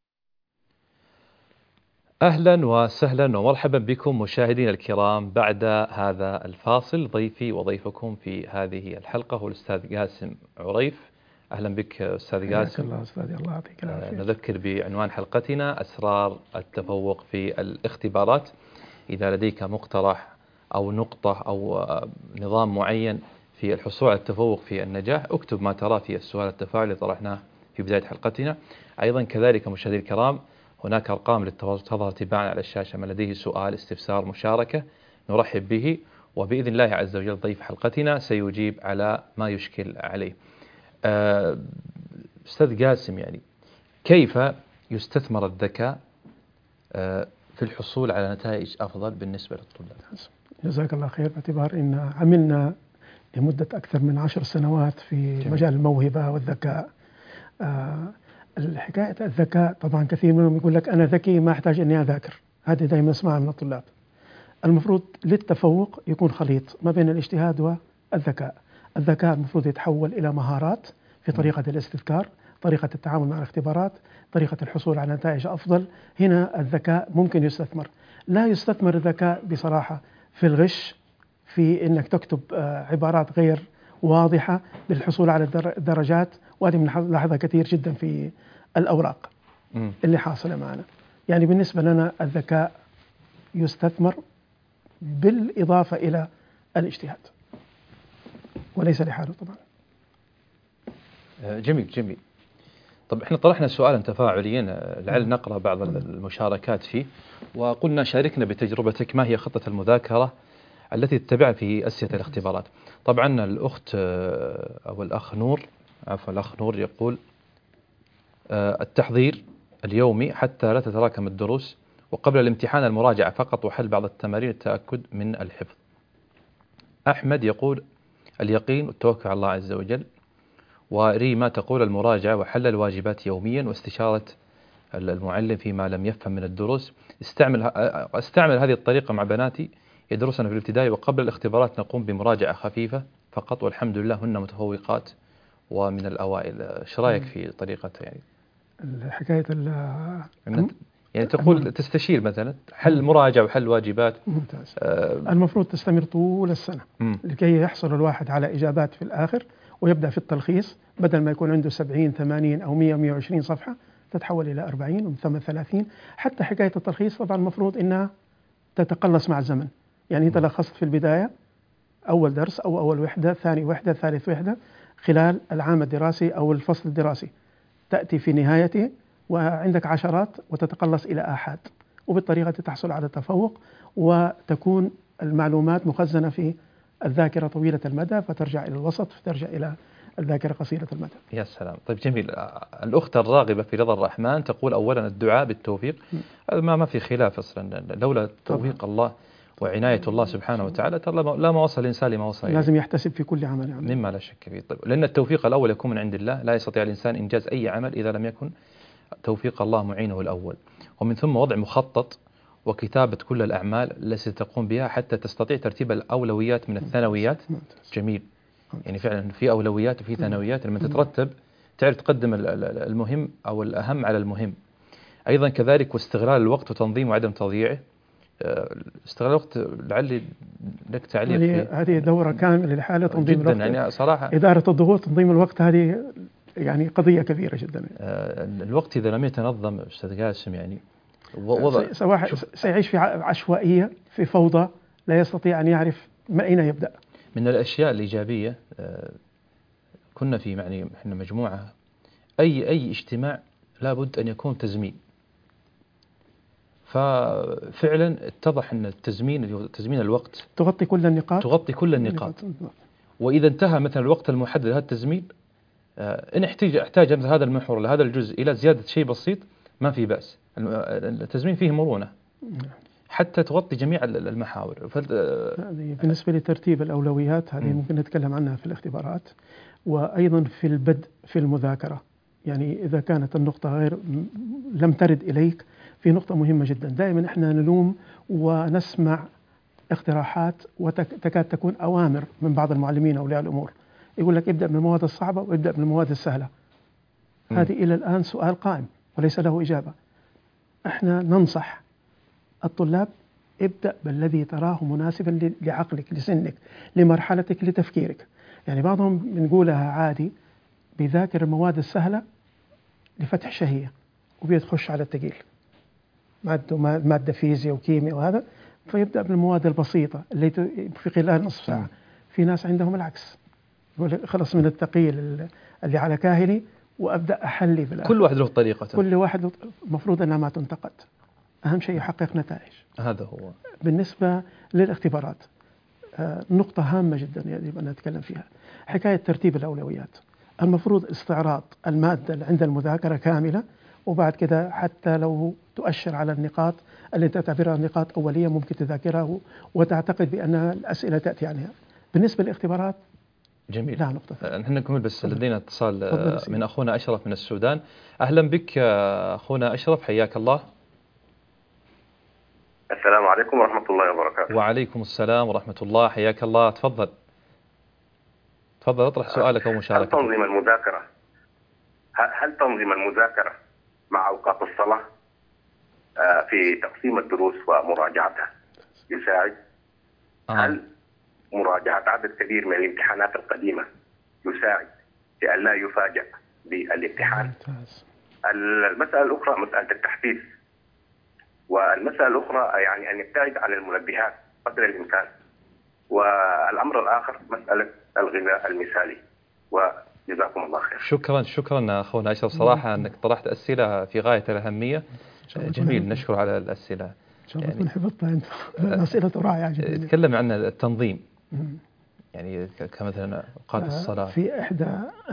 S2: أهلا وسهلا ومرحبا بكم مشاهدينا الكرام. بعد هذا الفاصل ضيفي وضيفكم في هذه الحلقة هو الأستاذ قاسم عريف. أهلا بك أستاذ قاسم.
S3: الله أستاذي، الله يعطيك العافية.
S2: نذكر بعنوان حلقتنا: أسرار التفوق في الاختبارات. إذا لديك مقترح أو نقطة أو نظام معين في الحصول على التفوق في النجاح، اكتب ما تراه في السؤال التفاعلي اللي طرحناه في بداية حلقتنا. أيضا كذلك مشاهدينا الكرام، هناك أرقام للتواصل تظهر تباعا على الشاشة، من لديه سؤال، استفسار، مشاركة نرحب به، وبإذن الله عز وجل ضيف حلقتنا سيجيب على ما يشكل عليه. أستاذ قاسم، يعني كيف يستثمر الذكاء في الحصول على نتائج أفضل بالنسبة للطلاب؟
S3: جزاك الله خير. باعتبار أن عملنا لمدة أكثر من عشر سنوات في جميل. مجال الموهبة والذكاء. آه الحكاية الذكاء طبعا كثير منهم يقول لك أنا ذكي ما أحتاج أني أذاكر، هذه دائما أسمعها من الطلاب. المفروض للتفوق يكون خليط ما بين الاجتهاد والذكاء. الذكاء المفروض يتحول إلى مهارات في طريقة الاستذكار، طريقة التعامل مع الاختبارات، طريقة الحصول على نتائج أفضل. هنا الذكاء ممكن يستثمر. لا يستثمر الذكاء بصراحة في الغش، في أنك تكتب عبارات غير واضحة للحصول على الدرجات، وهذه بنلاحظها كثير جدا في الأوراق م. اللي حاصلة معنا. يعني بالنسبة لنا الذكاء يستثمر بالإضافة إلى الاجتهاد، وليس لحاله طبعا.
S2: جميل جميل. طب احنا طرحنا سؤالا تفاعليا لعل نقرأ بعض المشاركات فيه، وقلنا شاركنا بتجربتك، ما هي خطة المذاكرة التي تتبعها في أسئلة الاختبارات؟ طبعا الأخت أو الأخ نور، عفوا الأخ نور يقول التحضير اليومي حتى لا تتراكم الدروس، وقبل الامتحان المراجعة فقط وحل بعض التمارين التأكد من الحفظ. أحمد يقول اليقين والتوكل على الله عز وجل. وريما تقول المراجعة وحل الواجبات يوميا واستشارة المعلم فيما لم يفهم من الدروس. استعمل استعمل هذه الطريقة مع بناتي يدرسنا في الابتدائي، وقبل الاختبارات نقوم بمراجعة خفيفة فقط، والحمد لله هن متفوقات ومن الأوائل. ايش رايك في طريقة يعني
S3: حكاية
S2: يعني تقول تستشير مثلا حل مراجعة وحل واجبات؟
S3: ممتاز. آه المفروض تستمر طول السنة م. لكي يحصل الواحد على إجابات في الآخر، ويبدأ في التلخيص بدل ما يكون عنده سبعين ثمانين أو مية مية وعشرين صفحة تتحول إلى أربعين ومن ثم ثلاثين. حتى حكاية التلخيص طبعا المفروض إنها تتقلص مع الزمن. يعني أنت لخصت في البداية أول درس أو أول وحدة، ثاني وحدة، ثالث وحدة خلال العام الدراسي أو الفصل الدراسي، تأتي في نهايته وعندك عشرات وتتقلص إلى آحاد، وبالطريقة تحصل على تفوق، وتكون المعلومات مخزنة في الذاكرة طويلة المدى، فترجع إلى الوسط، فترجع إلى الذاكرة قصيرة المدى.
S2: يا سلام. طيب جميل. الأخت الراغبة في رضا الرحمن تقول أولا الدعاء بالتوفيق، هذا ما ما في خلاف أصلا، لولا توفيق الله وعناية الله سبحانه وتعالى لا ما وصل الإنسان لما وصل إليه.
S3: لازم يحتسب في كل عمل يعني.
S2: مما لا شك فيه. طيب لأن التوفيق الأول يكون من عند الله، لا يستطيع الإنسان إنجاز أي عمل إذا لم يكن توفيق الله معينه الأول. ومن ثم وضع مخطط وكتابة كل الأعمال التي تقوم بها حتى تستطيع ترتيب الأولويات من الثانويات. جميل. يعني فعلا في أولويات وفي ثانويات، لما تترتب تعرف تقدم المهم أو الأهم على المهم. أيضا كذلك واستغلال الوقت وتنظيم وعدم تضييعه. استغلال الوقت لعلي لك تعليق فيه.
S3: هذه دورة كاملة لحالة تنظيم الوقت
S2: يعني صراحة.
S3: إدارة الضغوط، تنظيم الوقت، هذه يعني قضية كبيرة جدا.
S2: الوقت إذا لم يتنظم أستاذ قاسم يعني
S3: وضع سيعيش في عشوائية، في فوضى، لا يستطيع أن يعرف ما أين يبدأ.
S2: من الأشياء الإيجابية كنا في يعني إحنا مجموعة، أي أي اجتماع لابد أن يكون تزمين. ففعلا اتضح أن التزمين تزمين الوقت
S3: تغطي كل النقاط
S2: تغطي كل النقاط. وإذا انتهى مثلا الوقت المحدد لهذا التزمين، إن احتاج احتاج هذا المحور لهذا الجزء إلى زيادة شيء بسيط ما في بأس. التزمين فيه مرونة حتى تغطي جميع المحاور.
S3: هذه بالنسبة لترتيب الأولويات، هذه ممكن نتكلم عنها في الاختبارات، وأيضا في البدء في المذاكرة. يعني إذا كانت النقطة غير لم ترد إليك، في نقطة مهمة جدا، دائما إحنا نلوم ونسمع اقتراحات وتكاد تكون أوامر من بعض المعلمين أولياء الأمور، يقول لك ابدأ من المواد الصعبة وابدأ من المواد السهلة. م. هذه إلى الآن سؤال قائم وليس له إجابة. احنا ننصح الطلاب ابدأ بالذي تراه مناسبا لعقلك، لسنك، لمرحلتك، لتفكيرك. يعني بعضهم بنقولها عادي، بيذاكر المواد السهلة لفتح شهية وبيتخش على الثقيل، مادة مادة فيزياء وكيمياء وهذا، فيبدأ بالمواد البسيطة اللي في خلال نصف ساعة. م. في ناس عندهم العكس، يقول خلص من الثقيل اللي على كاهلي وأبدأ أحلي بالآخر.
S2: كل واحد له طريقته،
S3: كل واحد مفروض أنها ما تنتقد، أهم شيء يحقق نتائج.
S2: هذا هو.
S3: بالنسبة للاختبارات، آه نقطة هامة جدا يجب أن نتكلم فيها، حكاية ترتيب الأولويات. المفروض استعراض المادة عند المذاكرة كاملة، وبعد كده حتى لو تؤشر على النقاط اللي تعتبرها نقاط أولية ممكن تذاكرها وتعتقد بأن الأسئلة تأتي عنها. بالنسبة للاختبارات
S2: جميل.
S3: لا نقطة.
S2: نحن نكمل، بس لدينا اتصال من أخونا أشرف من السودان. أهلا بك أخونا أشرف، حياك الله.
S6: السلام عليكم ورحمة الله وبركاته.
S2: وعليكم السلام ورحمة الله، حياك الله، تفضل. تفضل اطرح سؤالك أو مشاركتك.
S6: هل تنظيم المذاكرة هل تنظيم المذاكرة مع أوقات الصلاة في تقسيم الدروس ومراجعتها يساعد؟
S2: آه.
S6: هل مراجعة عدد كبير من الامتحانات القديمة يساعد في أن لا يفاجأ بالامتحان؟ المسألة الأخرى مسألة التحفيز، والمسألة الأخرى يعني أن يبتعد عن المنبهات قدر الإمكان، والأمر الآخر مسألة الغذاء المثالي. وجزاكم الله خير.
S2: شكرا شكرا أخونا أشرف صراحة أنك طرحت أسئلة في غاية الأهمية. جميل، نشكر على الأسئلة.
S3: إن شاء الله تكون حفظتها أنت. الأسئلة رائعة جدا.
S2: تكلم عن التنظيم، يعني كمثلا أوقات الصلاة.
S3: في إحدى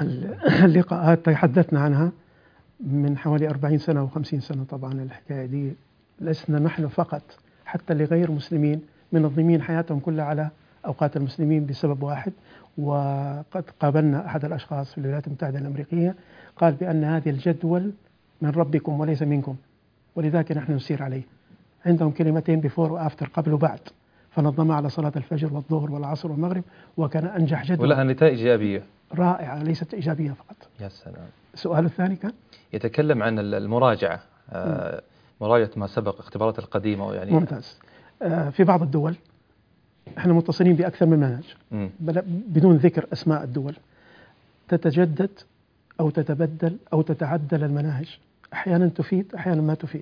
S3: اللقاءات تحدثنا عنها من حوالي أربعين سنة وخمسين سنة. طبعا الحكاية دي لسنا نحن فقط، حتى لغير مسلمين منظمين حياتهم كلها على أوقات المسلمين بسبب واحد. وقد قابلنا أحد الأشخاص في الولايات المتحدة الأمريكية قال بأن هذه الجدول من ربكم وليس منكم، ولذلك نحن نسير عليه. عندهم كلمتين بفور وآفتر، قبل وبعد، فنظمها على صلاة الفجر والظهر والعصر والمغرب، وكان أنجح جدول
S2: ولها نتائج إيجابية
S3: رائعة، ليست إيجابية فقط.
S2: يا سلام.
S3: السؤال الثاني كان
S2: يتكلم عن المراجعة، آه مراجعة ما سبق، اختبارات القديمة يعني.
S3: ممتاز. آه في بعض الدول احنا متصلين بأكثر من منهج بدون ذكر أسماء الدول، تتجدد أو تتبدل أو تتعدل المناهج، أحيانا تفيد أحيانا ما تفيد.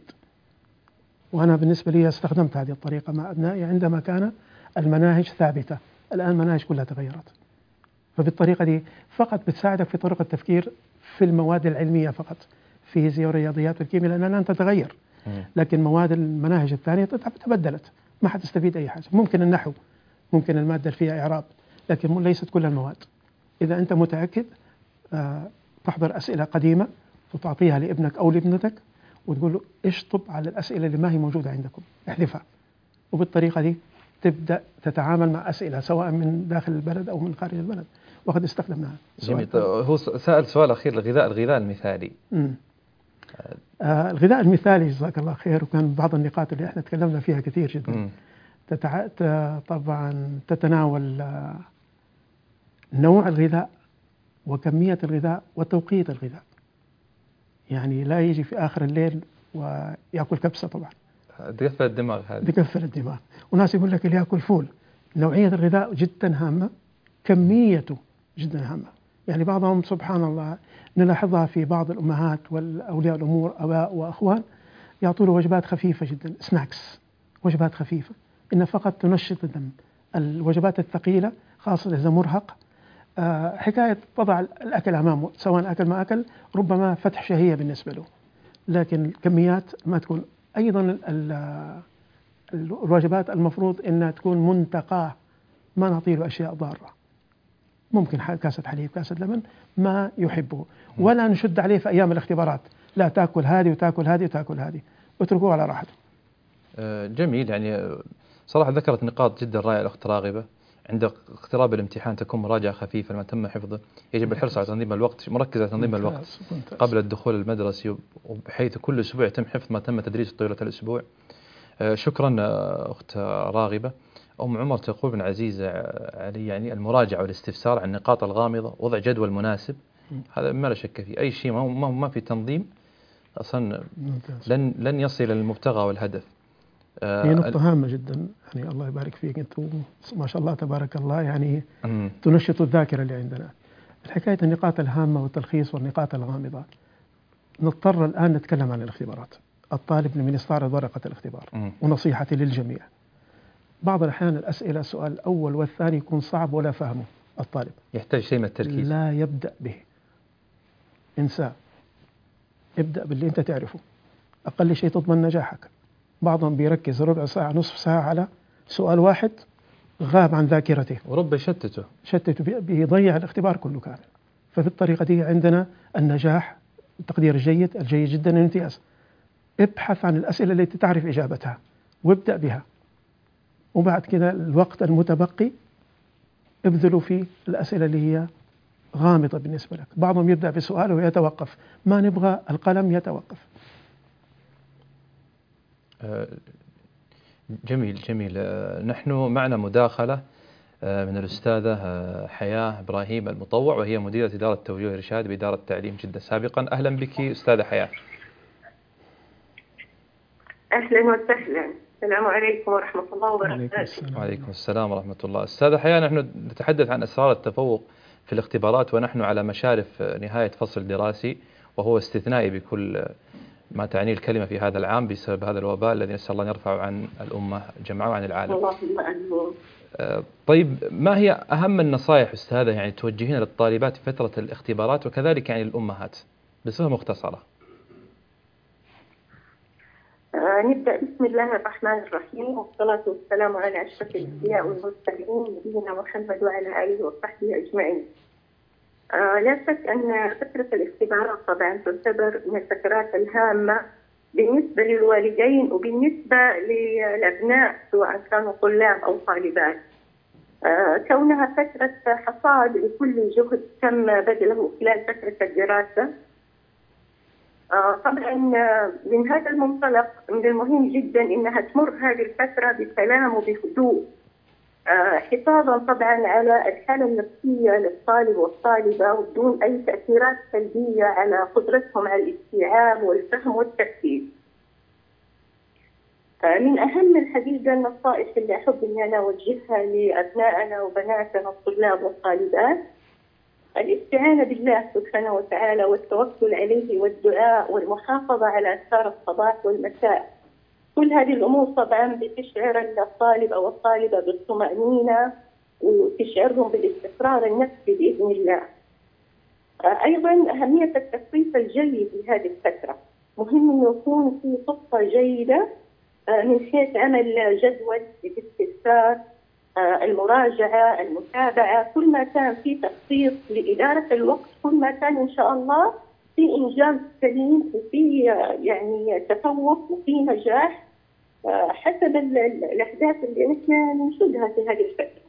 S3: وأنا بالنسبة لي استخدمت هذه الطريقة مع أبنائي عندما كان المناهج ثابتة. الآن المناهج كلها تغيرت، فبالطريقة دي فقط بتساعدك في طرق التفكير في المواد العلمية فقط، فيزياء ورياضيات والكيمياء، لأنها الآن تتغير. لكن مواد المناهج الثانية تبدلت، ما حتستفيد أي حاجة. ممكن النحو، ممكن المادة اللي فيها إعراب، لكن ليست كل المواد. إذا أنت متأكد آه تحضر أسئلة قديمة وتعطيها لابنك أو لابنتك وتقول له اشطب على الأسئلة اللي ما هي موجودة عندكم، احذفها. وبالطريقة دي تبدأ تتعامل مع أسئلة سواء من داخل البلد أو من خارج البلد، وقد استخدمناها.
S2: جميل. هو سأل سؤال أخير، الغذاء الغذاء المثالي.
S3: امم آه الغذاء المثالي جزاك الله خير، وكان بعض النقاط اللي احنا تكلمنا فيها كثير جدا. تتع... طبعا تتناول آه نوع الغذاء وكمية الغذاء وتوقيت الغذاء. يعني لا يجي في آخر الليل ويأكل كبسة، طبعا
S2: تقفل الدماغ هذه،
S3: تقفل الدماغ. وناس يقول لك اللي يأكل فول. نوعية الغذاء جدا هامة، كميته جدا هامة. يعني بعضهم سبحان الله نلاحظها في بعض الأمهات والأولياء الأمور، أباء وأخوان، يعطوا له وجبات خفيفة جدا، سناكس، وجبات خفيفة، إنها فقط تنشط الدم. الوجبات الثقيلة خاصة إذا مرهق، آه حكاية تضع الأكل أمامه سواء أكل ما أكل، ربما فتح شهية بالنسبة له، لكن الكميات ما تكون. أيضا الوجبات المفروض إنها تكون منتقاة، ما نعطي له أشياء ضارة. ممكن كاسة حليب، كاسة لبن، ما يحبه، ولا نشد عليه في أيام الاختبارات، لا تأكل هذه وتأكل هذه وتأكل هذه، اتركوه على راحته.
S2: جميل. يعني صراحة ذكرت نقاط جدا رائعة الأخت راغبة. عند اقتراب الامتحان تكون مراجعة خفيفة لما تم حفظه، يجب الحرص على تنظيم الوقت، مركز على تنظيم الوقت قبل الدخول المدرسي، وبحيث كل أسبوع يتم حفظ ما تم تدريسه طيلة الأسبوع. شكرا أخت راغبة. أم عمر تقول بن عزيز علي، يعني المراجعة والاستفسار عن النقاط الغامضة، وضع جدول مناسب، هذا ما لا شك فيه. أي شيء ما ما في تنظيم أصلا لن لن يصل للمبتغى والهدف.
S3: هي نقطة هامة جدا، يعني الله يبارك فيك، أنتم ما شاء الله تبارك الله، يعني تنشط الذاكرة اللي عندنا. الحكاية النقاط الهامة والتلخيص والنقاط الغامضة، نضطر الآن نتكلم عن الاختبارات. الطالب من يستعرض ورقة الاختبار، م. ونصيحتي للجميع، بعض الأحيان الأسئلة السؤال الأول والثاني يكون صعب ولا فهمه الطالب،
S2: يحتاج شيء من التركيز،
S3: لا يبدأ به، انساه، ابدأ باللي أنت تعرفه، أقل شيء تضمن نجاحك. بعضهم بيركز ربع ساعة نصف ساعة على سؤال واحد، غاب عن ذاكرته،
S2: ورب يشتته
S3: شتته بيضيع الاختبار كله كامل. ففي الطريقة دي عندنا النجاح، التقدير الجيد، الجيد جدا، الامتياز. ابحث عن الأسئلة التي تعرف إجابتها وابدأ بها، وبعد كده الوقت المتبقي ابذلوا في الأسئلة اللي هي غامضة بالنسبة لك. بعضهم يبدأ بسؤال ويتوقف، ما نبغى القلم يتوقف.
S2: جميل جميل. نحن معنا مداخلة من الأستاذة حياة إبراهيم المطوع، وهي مديرة إدارة التوجيه والإرشاد بإدارة تعليم جدة سابقا. أهلا بك أستاذة حياة.
S7: أهلا وسهلا، السلام عليكم ورحمة الله وبركاته.
S2: وعليكم السلام ورحمة الله. أستاذة حياة، نحن نتحدث عن أسرار التفوق في الاختبارات ونحن على مشارف نهاية فصل دراسي، وهو استثنائي بكل ما تعنيه الكلمة في هذا العام بسبب هذا الوباء الذي نسأل الله أن يرفعه عن الأمة جمعاء وعن العالم.
S7: اللهم آمين.
S2: طيب، ما هي أهم النصائح أستاذة يعني توجهين للطالبات في فترة الاختبارات وكذلك يعني للأمهات بصفة مختصرة؟
S7: آه نبدأ. بسم الله الرحمن الرحيم، والصلاة والسلام على أشرف الأنبياء والمرسلين نبينا محمد وعلى آله وصحبه أجمعين. آه لا شك أن فترة الاختبارات طبعا تعتبر من الفترات الهامة بالنسبة للوالدين وبالنسبة للأبناء سواء كانوا طلاب أو طالبات. آه كونها فترة حصاد لكل جهد تم بذله خلال فترة الدراسة. آه طبعا من هذا المنطلق من المهم جدا أنها تمر هذه الفترة بسلام وبهدوء، آه حفاظا طبعا على الحالة النفسية للطالب والطالبة ودون أي تأثيرات سلبية على قدرتهم على الاستيعاب والفهم والتركيز. آه من أهم الحقيقة النصائح اللي أحب أن أنا أوجهها لأبنائنا وبناتنا الطلاب والطالبات الاستعانة بالله سبحانه وتعالى والتوكل عليه والدعاء والمحافظة على أذكار الصباح والمساء. كل هذه الأمور طبعا بتشعر الطالب أو الطالبة بالطمأنينة وتشعرهم بالاستقرار النفسي بإذن الله. أيضا أهمية التخطيط الجيد لهذه الفترة، مهم أنه يكون في خطة جيدة من حيث عمل جدول الاستفسار، المراجعة، المتابعة. كل ما كان في تخطيط لإدارة الوقت كل ما كان إن شاء الله في إنجاز سليم وفي يعني تفوق وفي نجاح حسب الأحداث اللي نحن ننشدها في هذه الفترة.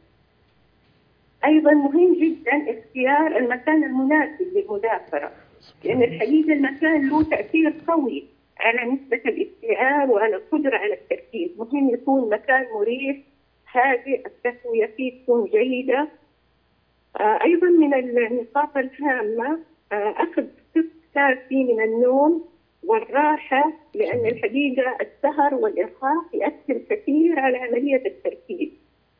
S7: أيضا مهم جدا اختيار المكان المناسب للمذاكرة، لأن الحقيقة المكان له تأثير قوي على نسبة الاستيعاب وعلى القدرة على التركيز. مهم يكون مكان مريح هادئ، التهوية فيه تكون جيدة. أيضا من النقاط الهامة أخذ قسط كافي من النوم والراحة، لأن الحقيقة السهر والإرهاق يؤثر كثير على عملية التركيز.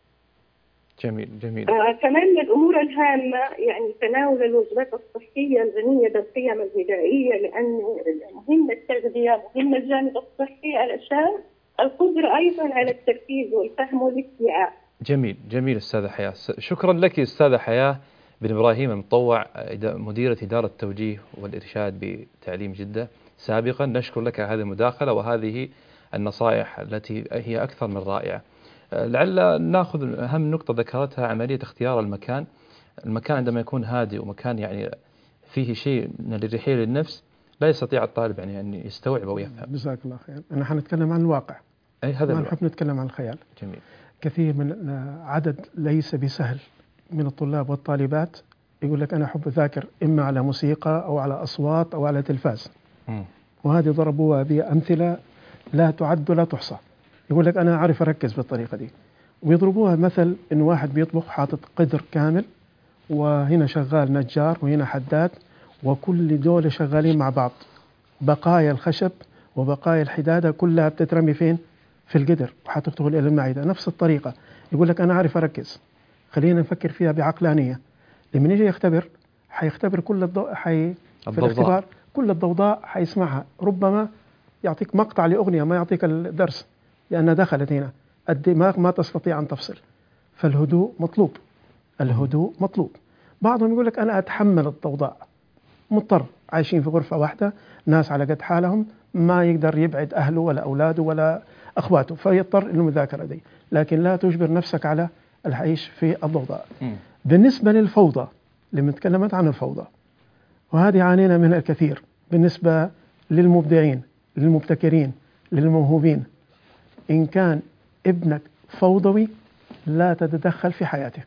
S2: جميل جميل.
S7: آه كمان من الأمور الهامة يعني تناول الوجبات الصحية الغنية بالقيم الغذائية، لأن مهم التغذية، مهم الجانب الصحي علشان القدرة أيضا على التركيز والفهم والاستيعاب.
S2: جميل جميل أستاذة حياة، شكرا لك أستاذة حياة بن إبراهيم المطوع، مديرة إدارة التوجيه والإرشاد بتعليم جدة سابقا. نشكر لك هذه المداخلة وهذه النصائح التي هي أكثر من رائعة. لعل نأخذ أهم نقطة ذكرتها عملية اختيار المكان. المكان عندما يكون هادئ ومكان يعني فيه شيء من الرحيل للنفس لا يستطيع الطالب يعني أن يستوعب أو يفهم.
S3: جزاك الله خير. أنا حنتكلم عن الواقع،
S2: أي هذا
S3: ما نحب نتكلم عن الخيال.
S2: جميل.
S3: كثير من عدد ليس بسهل من الطلاب والطالبات يقول لك أنا أحب أذاكر إما على موسيقى أو على أصوات أو على تلفاز، م. وهذه ضربوها بأمثلة لا تعد ولا تحصى. يقول لك أنا أعرف أركز بالطريقة دي، ويضربوها مثل إن واحد بيطبخ حاطط قدر كامل وهنا شغال نجار وهنا حداد وكل دول شغالين مع بعض، بقايا الخشب وبقايا الحدادة كلها بتترمي فين؟ في القدر وحتدخل إلى المعدة. نفس الطريقة يقول لك أنا أعرف أركز، خلينا نفكر فيها بعقلانية. لما يجي يختبر حيختبر كل الضوء حي في الاختبار كل الضوضاء حيسمعها، ربما يعطيك مقطع لأغنية ما يعطيك الدرس لأنها دخلت هنا. الدماغ ما تستطيع أن تفصل، فالهدوء مطلوب، الهدوء مطلوب. بعضهم يقول لك أنا أتحمل الضوضاء، مضطر، عايشين في غرفة واحدة، ناس على قد حالهم، ما يقدر يبعد أهله ولا أولاده ولا أخواته، فيضطر للمذاكرة دي. لكن لا تجبر نفسك على العيش في الضوضاء. م. بالنسبة للفوضى، لما تكلمت عن الفوضى وهذه عانينا منها الكثير بالنسبة للمبدعين، للمبتكرين، للموهوبين. إن كان ابنك فوضوي لا تتدخل في حياته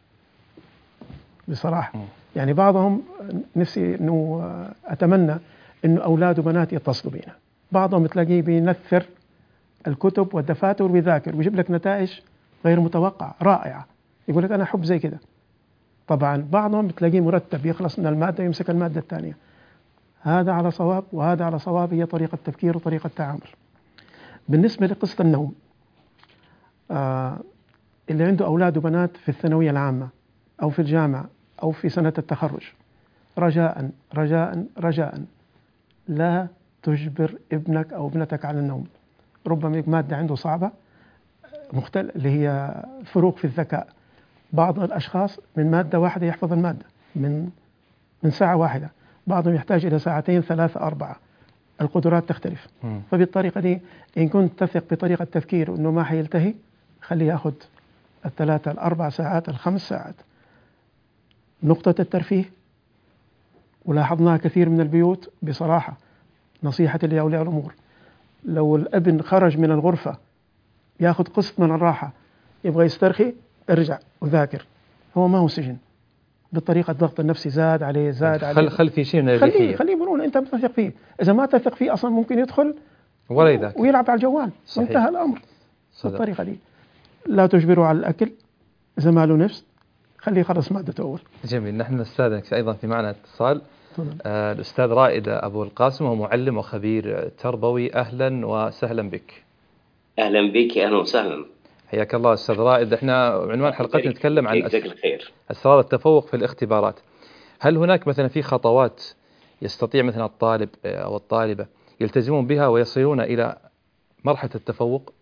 S3: بصراحة. م. يعني بعضهم نفسي أنه أتمنى أنه أولاد وبنات يتصلوا بينا، بعضهم تلاقيه بينثر الكتب والدفاتر وبيذاكر ويجيب لك نتائج غير متوقعة رائعة، يقول لك أنا أحب زي كده. طبعا بعضهم بتلاقيه مرتب، يخلص من المادة يمسك المادة الثانية. هذا على صواب وهذا على صواب، هي طريقة تفكير وطريقة تعامل. بالنسبة لقصة النوم، آه اللي عنده أولاد وبنات في الثانوية العامة أو في الجامعة أو في سنة التخرج، رجاء رجاء رجاء لا تجبر ابنك أو ابنتك على النوم. ربما مادة عنده صعبة مختل اللي هي فروق في الذكاء. بعض الأشخاص من مادة واحدة يحفظ المادة من من ساعة واحدة، بعضهم يحتاج إلى ساعتين ثلاثة أربعة. القدرات تختلف. م. فبالطريقة دي إن كنت تثق بطريقة تفكير إنه ما حيلتهي، خليه يأخذ الثلاثة الأربع ساعات الخمس ساعات. نقطة الترفيه، ولاحظناها كثير من البيوت بصراحة، نصيحة لأولياء الأمور، لو الابن خرج من الغرفة يأخذ قسط من الراحة، يبغى يسترخي، ارجع وذاكر. هو ما هو سجن. بالطريقة الضغط النفسي زاد عليه زاد عليه.
S2: خل خل في شيء من الريحية.
S3: خليه خليه مرونة. أنت بتثق فيه، إذا ما تثق فيه أصلا ممكن يدخل
S2: ولا يذاكر
S3: ويلعب على الجوال. صحيح. انتهى الأمر. صدق. بالطريقة دي لا تجبره على الأكل، إذا ما له نفس خليه يخلص مادته أول.
S2: جميل. نحن نستاذنك أيضا في معنا اتصال. آه الأستاذ رائد أبو القاسم، وهو معلم وخبير تربوي. أهلا وسهلا بك.
S8: أهلا بك، أهلا وسهلا.
S2: حياك الله أستاذ رائد. احنا عنوان حلقتنا نتكلم عن أسرار التفوق في الاختبارات. هل هناك مثلا في خطوات يستطيع مثلا الطالب أو الطالبة يلتزمون بها ويصلون إلى مرحلة التفوق؟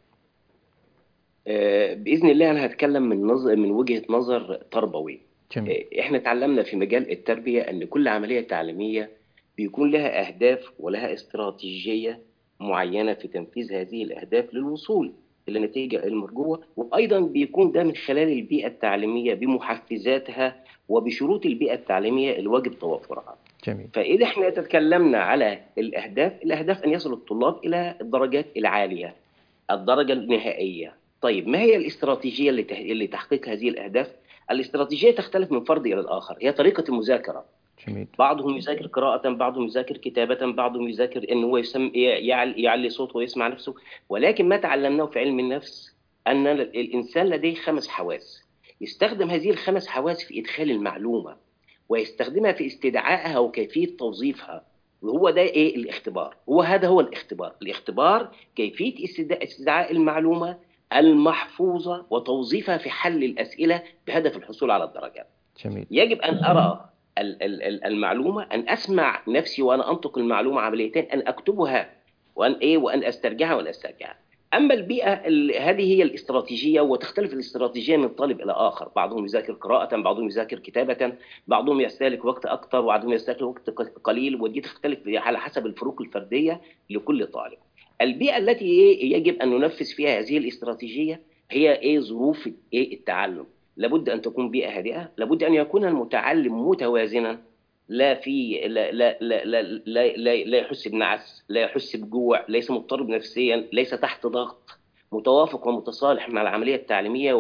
S8: بإذن الله أنا هتكلم من نظر من وجهة نظر تربوي. جميل. إحنا تعلمنا في مجال التربية أن كل عملية تعليمية بيكون لها أهداف ولها استراتيجية معينة في تنفيذ هذه الأهداف للوصول إلى النتيجة المرجوة، وأيضا بيكون ده من خلال البيئة التعليمية بمحفزاتها وبشروط البيئة التعليمية الواجب توفرها.
S2: جميل.
S8: فإذا إحنا تتكلمنا على الأهداف، الأهداف أن يصل الطلاب إلى الدرجات العالية، الدرجة النهائية. طيب ما هي الاستراتيجية اللي تحقيق هذه الأهداف؟ الاستراتيجية تختلف من فرد إلى الآخر، هي طريقة المذاكرة.
S2: جميل.
S8: بعضهم يذاكر قراءة، بعضهم يذاكر كتابة، بعضهم يذاكر إن هو يسمع يعلي, يعلي صوته ويسمع نفسه. ولكن ما تعلمناه في علم النفس أن الإنسان لديه خمس حواس، يستخدم هذه الخمس حواس في إدخال المعلومة ويستخدمها في استدعائها وكيفية توظيفها. وهو ده إيه الاختبار؟ هو هذا هو الاختبار. الاختبار كيفية استدعاء المعلومة المحفوظة وتوظيفها في حل الأسئلة بهدف الحصول على الدرجات.
S2: جميل.
S8: يجب أن أرى المعلومة، أن أسمع نفسي وأنا أنطق المعلومة عمليتين، أن أكتبها وأن إيه وأن أسترجعها وأن أسترجعها. أما البيئة هذه هي الاستراتيجية، وتختلف الاستراتيجية من طالب إلى آخر. بعضهم يذاكر قراءة، بعضهم يذاكر كتابة، بعضهم يستهلك وقت أكثر وبعضهم يستهلك وقت قليل، ودي تختلف على حسب الفروق الفردية لكل طالب. البيئة التي يجب أن ننفذ فيها هذه الاستراتيجية هي إيه ظروف إيه التعلم. لابد أن تكون بيئة هادئة، لابد أن يكون المتعلم متوازنا، لا في لا لا لا لا لا, لا, لا يحس بنعس، لا يحس بجوع، ليس مضطرب نفسيا، ليس تحت ضغط، متوافق ومتصالح مع العملية التعليمية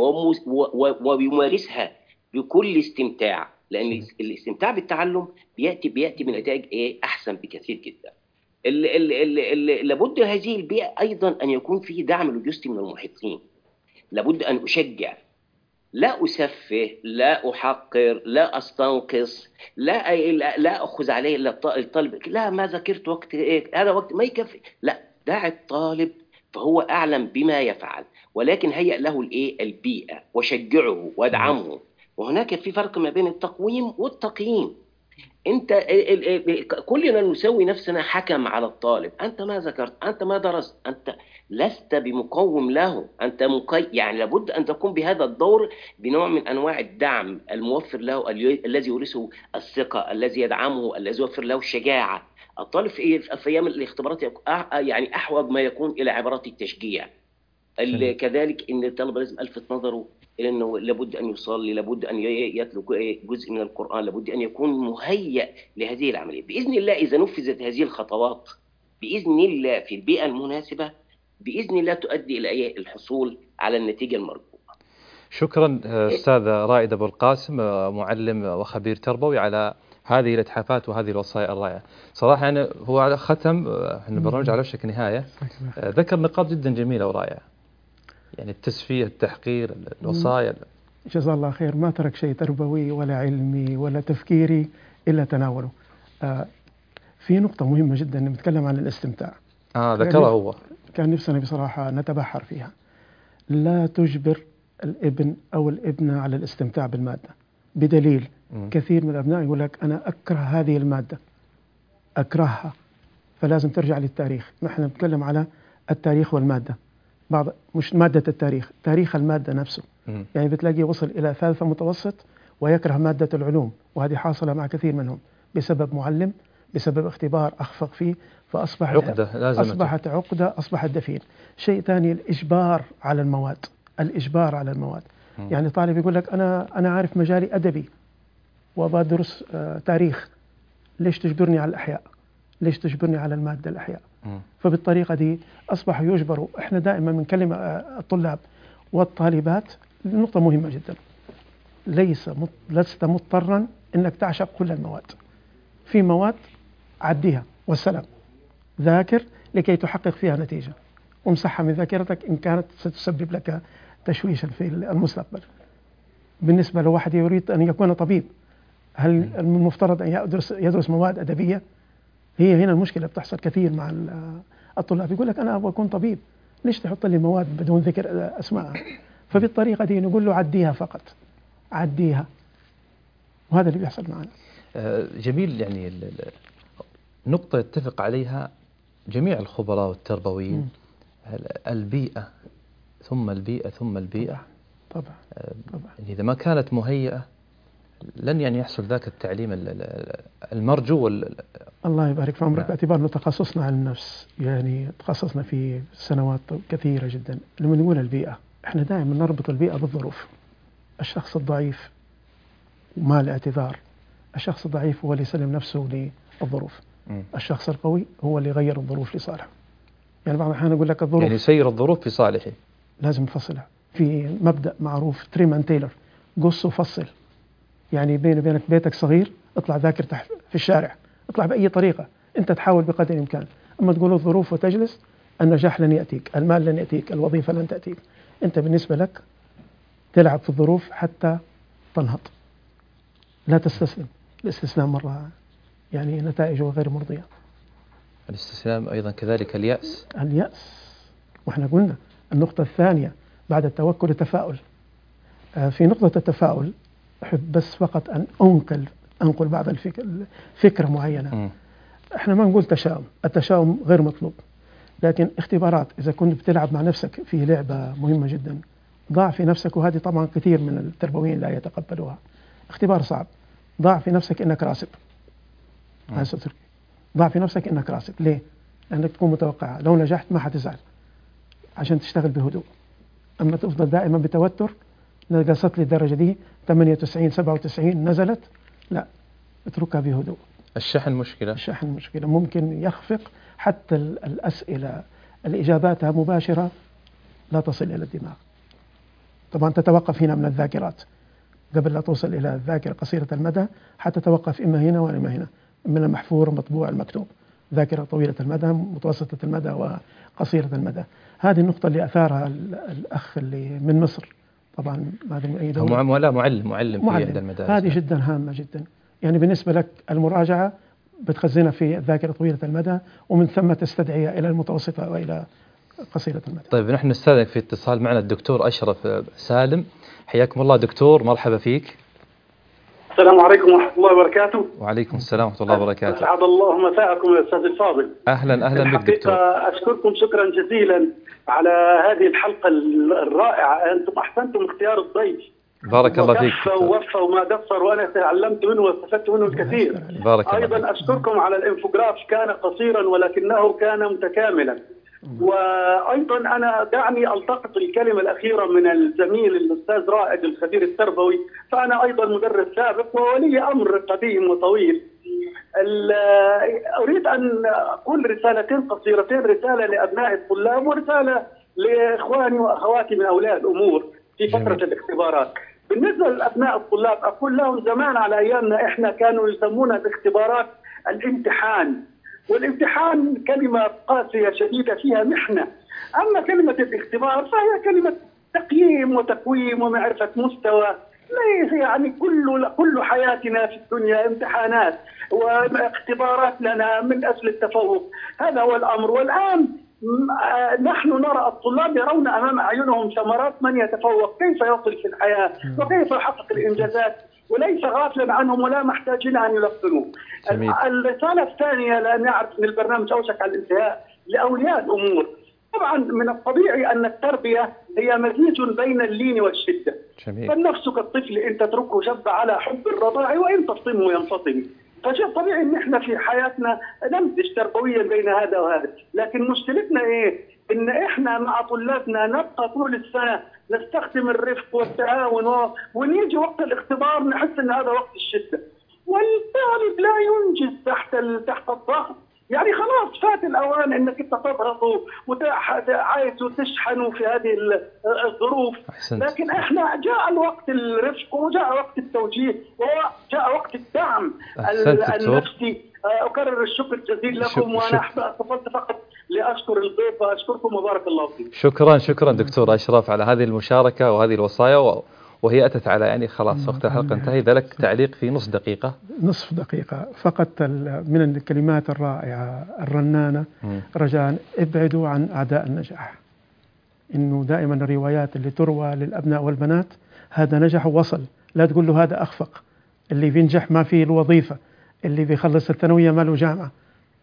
S8: ويمارسها بكل استمتاع، لأن الاستمتاع بالتعلم بيأتي بيأتي بنتائج إيه أحسن بكثير جدا. ال ال ال ال لابد هذه البيئة أيضا أن يكون فيه دعم لوجستي من المحيطين. لابد أن أشجع، لا أسفه، لا أحقر، لا أستنقص، لا لا أخذ عليه الطالب، لا ما ذاكرت وقت إيه، هذا وقت ما يكفي، لا، دع الطالب فهو أعلم بما يفعل، ولكن هيئ له الإيه البيئة وشجعه وادعمه. وهناك في فرق ما بين التقويم والتقييم. أنت كلنا نسوي نفسنا حكم على الطالب، أنت ما ذكرت، أنت ما درست، أنت لست بمقوم له، أنت مقي... يعني لابد أن تقوم بهذا الدور بنوع من أنواع الدعم الموفر له، الذي يورثه الثقة، الذي يدعمه، الذي يوفر له الشجاعة. الطالب في أيام الاختبارات يعني أحوج ما يكون إلى عبارات التشجيع. كذلك إن الطالب لازم ألفت نظره إلى أنه لابد أن يصلي، لابد أن يتلو جزء من القرآن، لابد أن يكون مهيئ لهذه العملية. بإذن الله إذا نفذت هذه الخطوات بإذن الله في البيئة المناسبة، بإذن الله تؤدي إلى الحصول على النتيجة المرجوة.
S2: شكرا أستاذ رائد أبو القاسم، معلم وخبير تربوي، على هذه الإتحافات وهذه الوصايا الرائعة. صراحة يعني هو على ختم البرنامج على وشك نهاية، ذكر نقاط جدا جميلة ورائعة، يعني التسفيه، التحقير، الوصايا.
S3: جزاه الله خير ما ترك شيء تربوي ولا علمي ولا تفكيري إلا تناوله. آه في نقطة مهمة جدا نتكلم عن الاستمتاع.
S2: آه ذكرها هو.
S3: كان نفسنا بصراحة نتبحر فيها. لا تجبر الابن أو الابنة على الاستمتاع بالمادة، بدليل م. كثير من الأبناء يقول لك أنا أكره هذه المادة، أكرهها، فلازم ترجع للتاريخ. نحن نتكلم على التاريخ والمادة، بعض مش مادة التاريخ، تاريخ المادة نفسه. م. يعني بتلاقيه وصل إلى ثالثة متوسط ويكره مادة العلوم، وهذه حاصلة مع كثير منهم بسبب معلم، بسبب اختبار أخفق فيه، فأصبح
S2: عقدة لازم
S3: أصبحت عقدة، أصبحت دفين. شيء ثاني الإجبار على المواد، الإجبار على المواد. م. يعني طالب يقول لك أنا أنا عارف مجالي أدبي وبدرس آه تاريخ، ليش تجبرني على الأحياء؟ ليش تجبرني على المادة الأحياء؟ م. فبالطريقة دي أصبحوا يجبروا. إحنا دائما بنكلم آه الطلاب والطالبات نقطة مهمة جدا، ليس مط... لست مضطرا إنك تعشق كل المواد. في مواد عديها والسلام، ذاكر لكي تحقق فيها نتيجة وامسحها من ذاكرتك إن كانت ستسبب لك تشويشا في المستقبل. بالنسبة لواحد يريد أن يكون طبيب، هل المفترض أن يدرس, يدرس مواد أدبية؟ هي هنا المشكلة بتحصل كثير مع الطلاب، يقول لك أنا أبغى أكون طبيب، ليش تحط لي مواد بدون ذكر أسماء؟ فبالطريقة دي نقول له عديها فقط، عديها، وهذا اللي بيحصل معنا.
S2: جميل. يعني نقطة يتفق عليها جميع الخبراء والتربويين، البيئة ثم البيئة ثم البيئة.
S3: طبعا طبعا.
S2: إذا ما كانت مهيئة لن يعني يحصل ذاك التعليم المرجو وال...
S3: الله يبارك في عمرك. باعتبار تخصصنا علم النفس، يعني تخصصنا في سنوات كثيرة جدا. لما نقول البيئة، احنا دائما نربط البيئة بالظروف. الشخص الضعيف وما الاعتذار، الشخص الضعيف هو اللي يسلم نفسه للظروف، م. الشخص القوي هو اللي يغير الظروف لصالحه. يعني بعض الأحيان أقول لك الظروف
S2: يعني يسير الظروف في صالحه،
S3: لازم نفصلها. في مبدأ معروف تريم أند تيلر، قص وفصل. يعني بيني وبينك بيتك صغير، اطلع ذاكر تحت في الشارع، اطلع بأي طريقة، أنت تحاول بقدر الإمكان. أما تقول الظروف وتجلس، النجاح لن يأتيك، المال لن يأتيك، الوظيفة لن تأتيك. أنت بالنسبة لك تلعب في الظروف حتى تنهض، لا تستسلم. الاستسلام مرة يعني نتائجه غير مرضية.
S2: الاستسلام أيضا كذلك اليأس.
S3: اليأس، وإحنا قلنا النقطة الثانية بعد التوكل التفاؤل. آه في نقطة التفاؤل أحب بس فقط أن أنقل أنقل بعض الفكر فكرة معينة. م. إحنا ما نقول تشاؤم، التشاؤم غير مطلوب، لكن اختبارات. إذا كنت بتلعب مع نفسك في لعبة مهمة جدا، ضع في نفسك، وهذه طبعا كثير من التربويين لا يتقبلوها، اختبار صعب، ضع في نفسك إنك راسب. ضع في نفسك إنك راسب. ليه؟ لأنك تكون متوقع لو نجحت ما حتزعل، عشان تشتغل بهدوء. أما تفضل دائما بتوتر، نقصت لي الدرجة دي ثمانية وتسعين سبعة وتسعين نزلت، لا، اتركها بهدوء.
S2: الشحن مشكلة.
S3: الشحن مشكلة، ممكن يخفق حتى الأسئلة اللي إجاباتها مباشرة لا تصل إلى الدماغ. طبعا تتوقف هنا من الذاكرات قبل لا توصل إلى الذاكرة قصيرة المدى، حتى تتوقف إما هنا وإما هنا، من المحفور المطبوع المكتوب. ذاكرة طويلة المدى، متوسطة المدى، وقصيرة المدى. هذه النقطة اللي أثارها الأخ اللي من مصر، طبعا هذا من أي دولة؟
S2: ولا معلم معلم في إحدى المدارس.
S3: هذه جدا هامة جدا. يعني بالنسبة لك المراجعة بتخزنها في ذاكرة طويلة المدى، ومن ثم تستدعيها إلى المتوسطة وإلى قصيرة المدى.
S2: طيب نحن نستأذنك في اتصال معنا الدكتور أشرف سالم. حياكم الله دكتور، مرحبا فيك.
S9: السلام عليكم ورحمة الله وبركاته.
S2: وعليكم السلام ورحمة الله وبركاته.
S9: أسعد الله مساءكم يا أستاذ الفاضل.
S2: أهلا أهلا بك دكتور.
S9: أشكركم شكرا جزيلا على هذه الحلقة الرائعة. أنتم أحسنتم اختيار الضيف.
S2: بارك الله فيك.
S9: ووفى وما قصر، وأنا تعلمت منه واستفدت منه الكثير.
S2: بارك الله.
S9: أيضا أشكركم على الانفوجراف، كان قصيرا ولكنه كان متكاملا. وأيضا أنا دعني ألتقط الكلمة الأخيرة من الزميل الأستاذ رائد الخبير التربوي، فأنا أيضا مدرس سابق وولي أمر قديم وطويل. أريد أن أقول رسالتين قصيرتين، رسالة لأبناء الطلاب ورسالة لإخواني وأخواتي من أولياء الأمور في فترة جميل. الاختبارات. بالنسبة لأبناء الطلاب أقول لهم زمان على أيامنا إحنا كانوا يسمون الاختبارات الامتحان، والامتحان كلمة قاسية شديدة فيها محنة. أما كلمة الاختبار فهي كلمة تقييم وتقويم ومعرفة مستوى. ليس يعني كل كل حياتنا في الدنيا امتحانات واختبارات لنا من أجل التفوق، هذا هو الأمر. والآن نحن نرى الطلاب يرون أمام أعينهم ثمرات من يتفوق، كيف يصل في الحياة وكيف يحقق الإنجازات، وليس غافلا عنهم ولا محتاجين أن يلقنوا. الرسالة الثانية، لأن نعرف أن البرنامج أوشك على الانتهاء، لأولياء الأمور. طبعا من الطبيعي أن التربية هي مزيج بين اللين والشدة. فالنفس كالطفل إن تتركه شب على حب الرضاع وإن تفطمه ينفطم. فشيء طبيعي ان احنا في حياتنا نمزج تربويا بين هذا وهذا، لكن مشكلتنا ايه؟ ان احنا مع طلابنا نبقى طول السنه نستخدم الرفق والتعاون، ونيجي وقت الاختبار نحس ان هذا وقت الشده، والطالب لا ينجز تحت تحت الضغط. يعني خلاص فات الاوان انك انت تضغط وعايز وتشحن في هذه الظروف. لكن احنا جاء الوقت الرفق وجاء وقت التوجيه وجاء وقت الدعم النفسي. اكرر الشكر الجزيل لكم، وانا احببت فقط لاشكر الضيف واشكركم وبارك الله فيكم.
S2: شكرا شكرا دكتور اشرف على هذه المشاركه وهذه الوصايا، وهي أتت على يعني خلاص وقت الحلقة انتهى. إذا لك تعليق في نصف دقيقة.
S3: نصف دقيقة فقط من الكلمات الرائعة الرنانة، رجاء ابعدوا عن أعداء النجاح. إنه دائما الروايات اللي تروى للأبناء والبنات هذا نجح ووصل، لا تقول له هذا أخفق، اللي بينجح ما فيه الوظيفة، اللي بيخلص الثانوية ما له جامعة.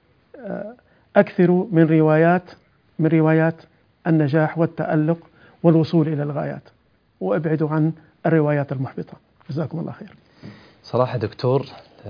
S3: أكثروا من روايات من روايات النجاح والتألق والوصول إلى الغايات، وابعدوا عن الروايات المحبطة. جزاكم الله خير.
S2: صراحة دكتور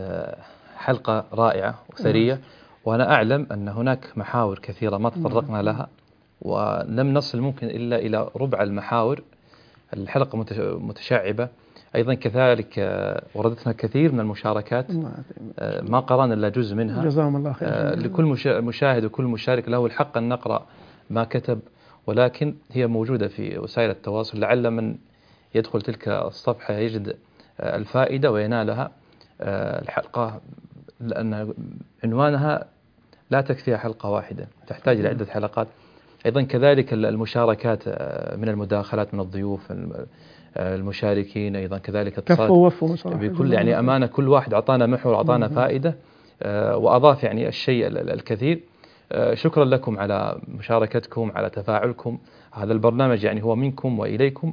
S2: حلقة رائعة وثرية، وأنا أعلم أن هناك محاور كثيرة ما تطرقنا لها ولم نصل ممكن إلا إلى ربع المحاور. الحلقة متشعبة أيضا، كذلك وردتنا كثير من المشاركات ما قرأنا إلا جزء منها.
S3: جزاهم الله خير.
S2: لكل مشاهد وكل مشارك له الحق أن نقرأ ما كتب، ولكن هي موجودة في وسائل التواصل، لعل من يدخل تلك الصفحة يجد الفائدة وينالها. الحلقة لأن عنوانها لا تكفيها حلقة واحدة، تحتاج إلى عدة حلقات. أيضا كذلك المشاركات من المداخلات من الضيوف المشاركين، أيضا كذلك
S3: اتصال
S2: بكل يعني أمانة، كل واحد أعطانا محور، أعطانا فائدة وأضاف يعني الشيء الكثير. شكرا لكم على مشاركتكم، على تفاعلكم. هذا البرنامج يعني هو منكم وإليكم،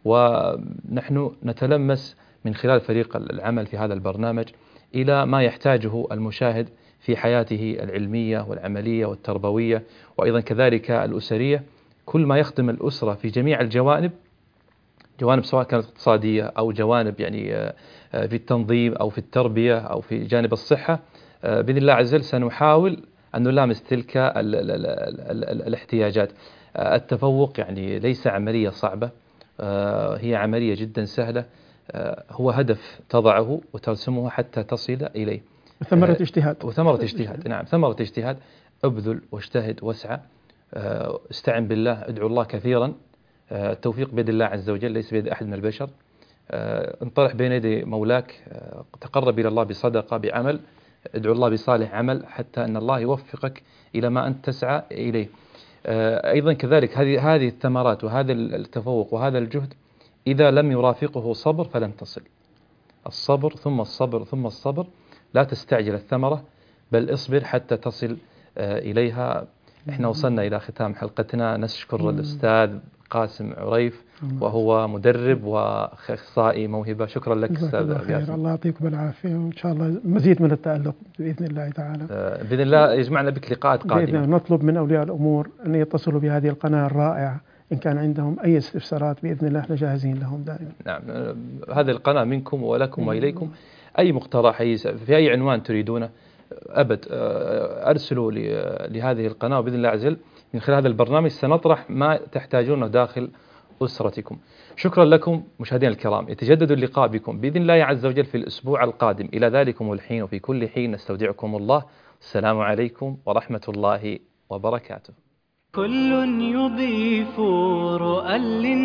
S2: ونحن نتلمس من خلال فريق العمل في هذا البرنامج إلى ما يحتاجه المشاهد في حياته العلمية والعملية والتربوية، وأيضا كذلك الأسرية. كل ما يخدم الأسرة في جميع الجوانب، جوانب سواء كانت اقتصادية أو جوانب يعني في التنظيم أو في التربية أو في جانب الصحة، بإذن الله عز وجل سنحاول أن نلامس تلك ال ال ال ال الاحتياجات. التفوق يعني ليس عملية صعبة، هي عملية جدا سهلة، هو هدف تضعه وترسمه حتى تصل إليه.
S3: ثمرة اجتهاد.
S2: وثمرة اجتهاد، نعم ثمرة اجتهاد. ابذل واجتهد واسعى، استعن بالله، ادعو الله كثيرا. التوفيق بيد الله عز وجل، ليس بيد أحد من البشر. انطرح بين يدي مولاك، تقرب إلى الله بصدقة بعمل، ادعو الله بصالح عمل حتى أن الله يوفقك إلى ما أنت تسعى إليه. أيضا كذلك هذه هذه الثمرات وهذا التفوق وهذا الجهد إذا لم يرافقه صبر فلن تصل. الصبر ثم الصبر ثم الصبر، لا تستعجل الثمرة بل اصبر حتى تصل إليها. احنا وصلنا إلى ختام حلقتنا، نشكر الأستاذ قاسم عريف وهو مدرب واخصائي موهبة. شكرا لك أستاذ
S3: خير. الله يعطيكم العافية، وإن شاء الله مزيد من التألق بإذن الله تعالى.
S2: بإذن الله يجمعنا بك لقاءات قادمة.
S3: نطلب من أولياء الأمور أن يتصلوا بهذه القناة الرائعة، إن كان عندهم أي استفسارات بإذن الله احنا جاهزين لهم دائما.
S2: نعم، هذه القناة منكم ولكم وإليكم. أي مقترح أي في أي عنوان تريدونه أبد أرسلوا لهذه القناة، وبإذن الله عز وجل من خلال هذا البرنامج سنطرح ما تحتاجونه داخل أسرتكم. شكرا لكم مشاهدينا الكرام، يتجدد اللقاء بكم بإذن الله عز وجل في الأسبوع القادم. إلى ذلكم الحين وفي كل حين نستودعكم الله. السلام عليكم ورحمة الله وبركاته.
S1: كل يضيف رؤى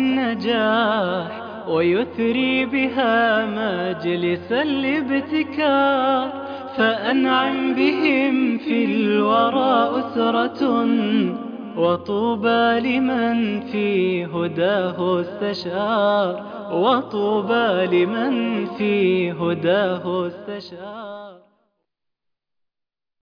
S1: للنجاح ويثري بها مجلس الابتكار، فأنعم بهم في الورى أسرة وطوبى لمن في هداه استشار وطوبى لمن في هداه استشار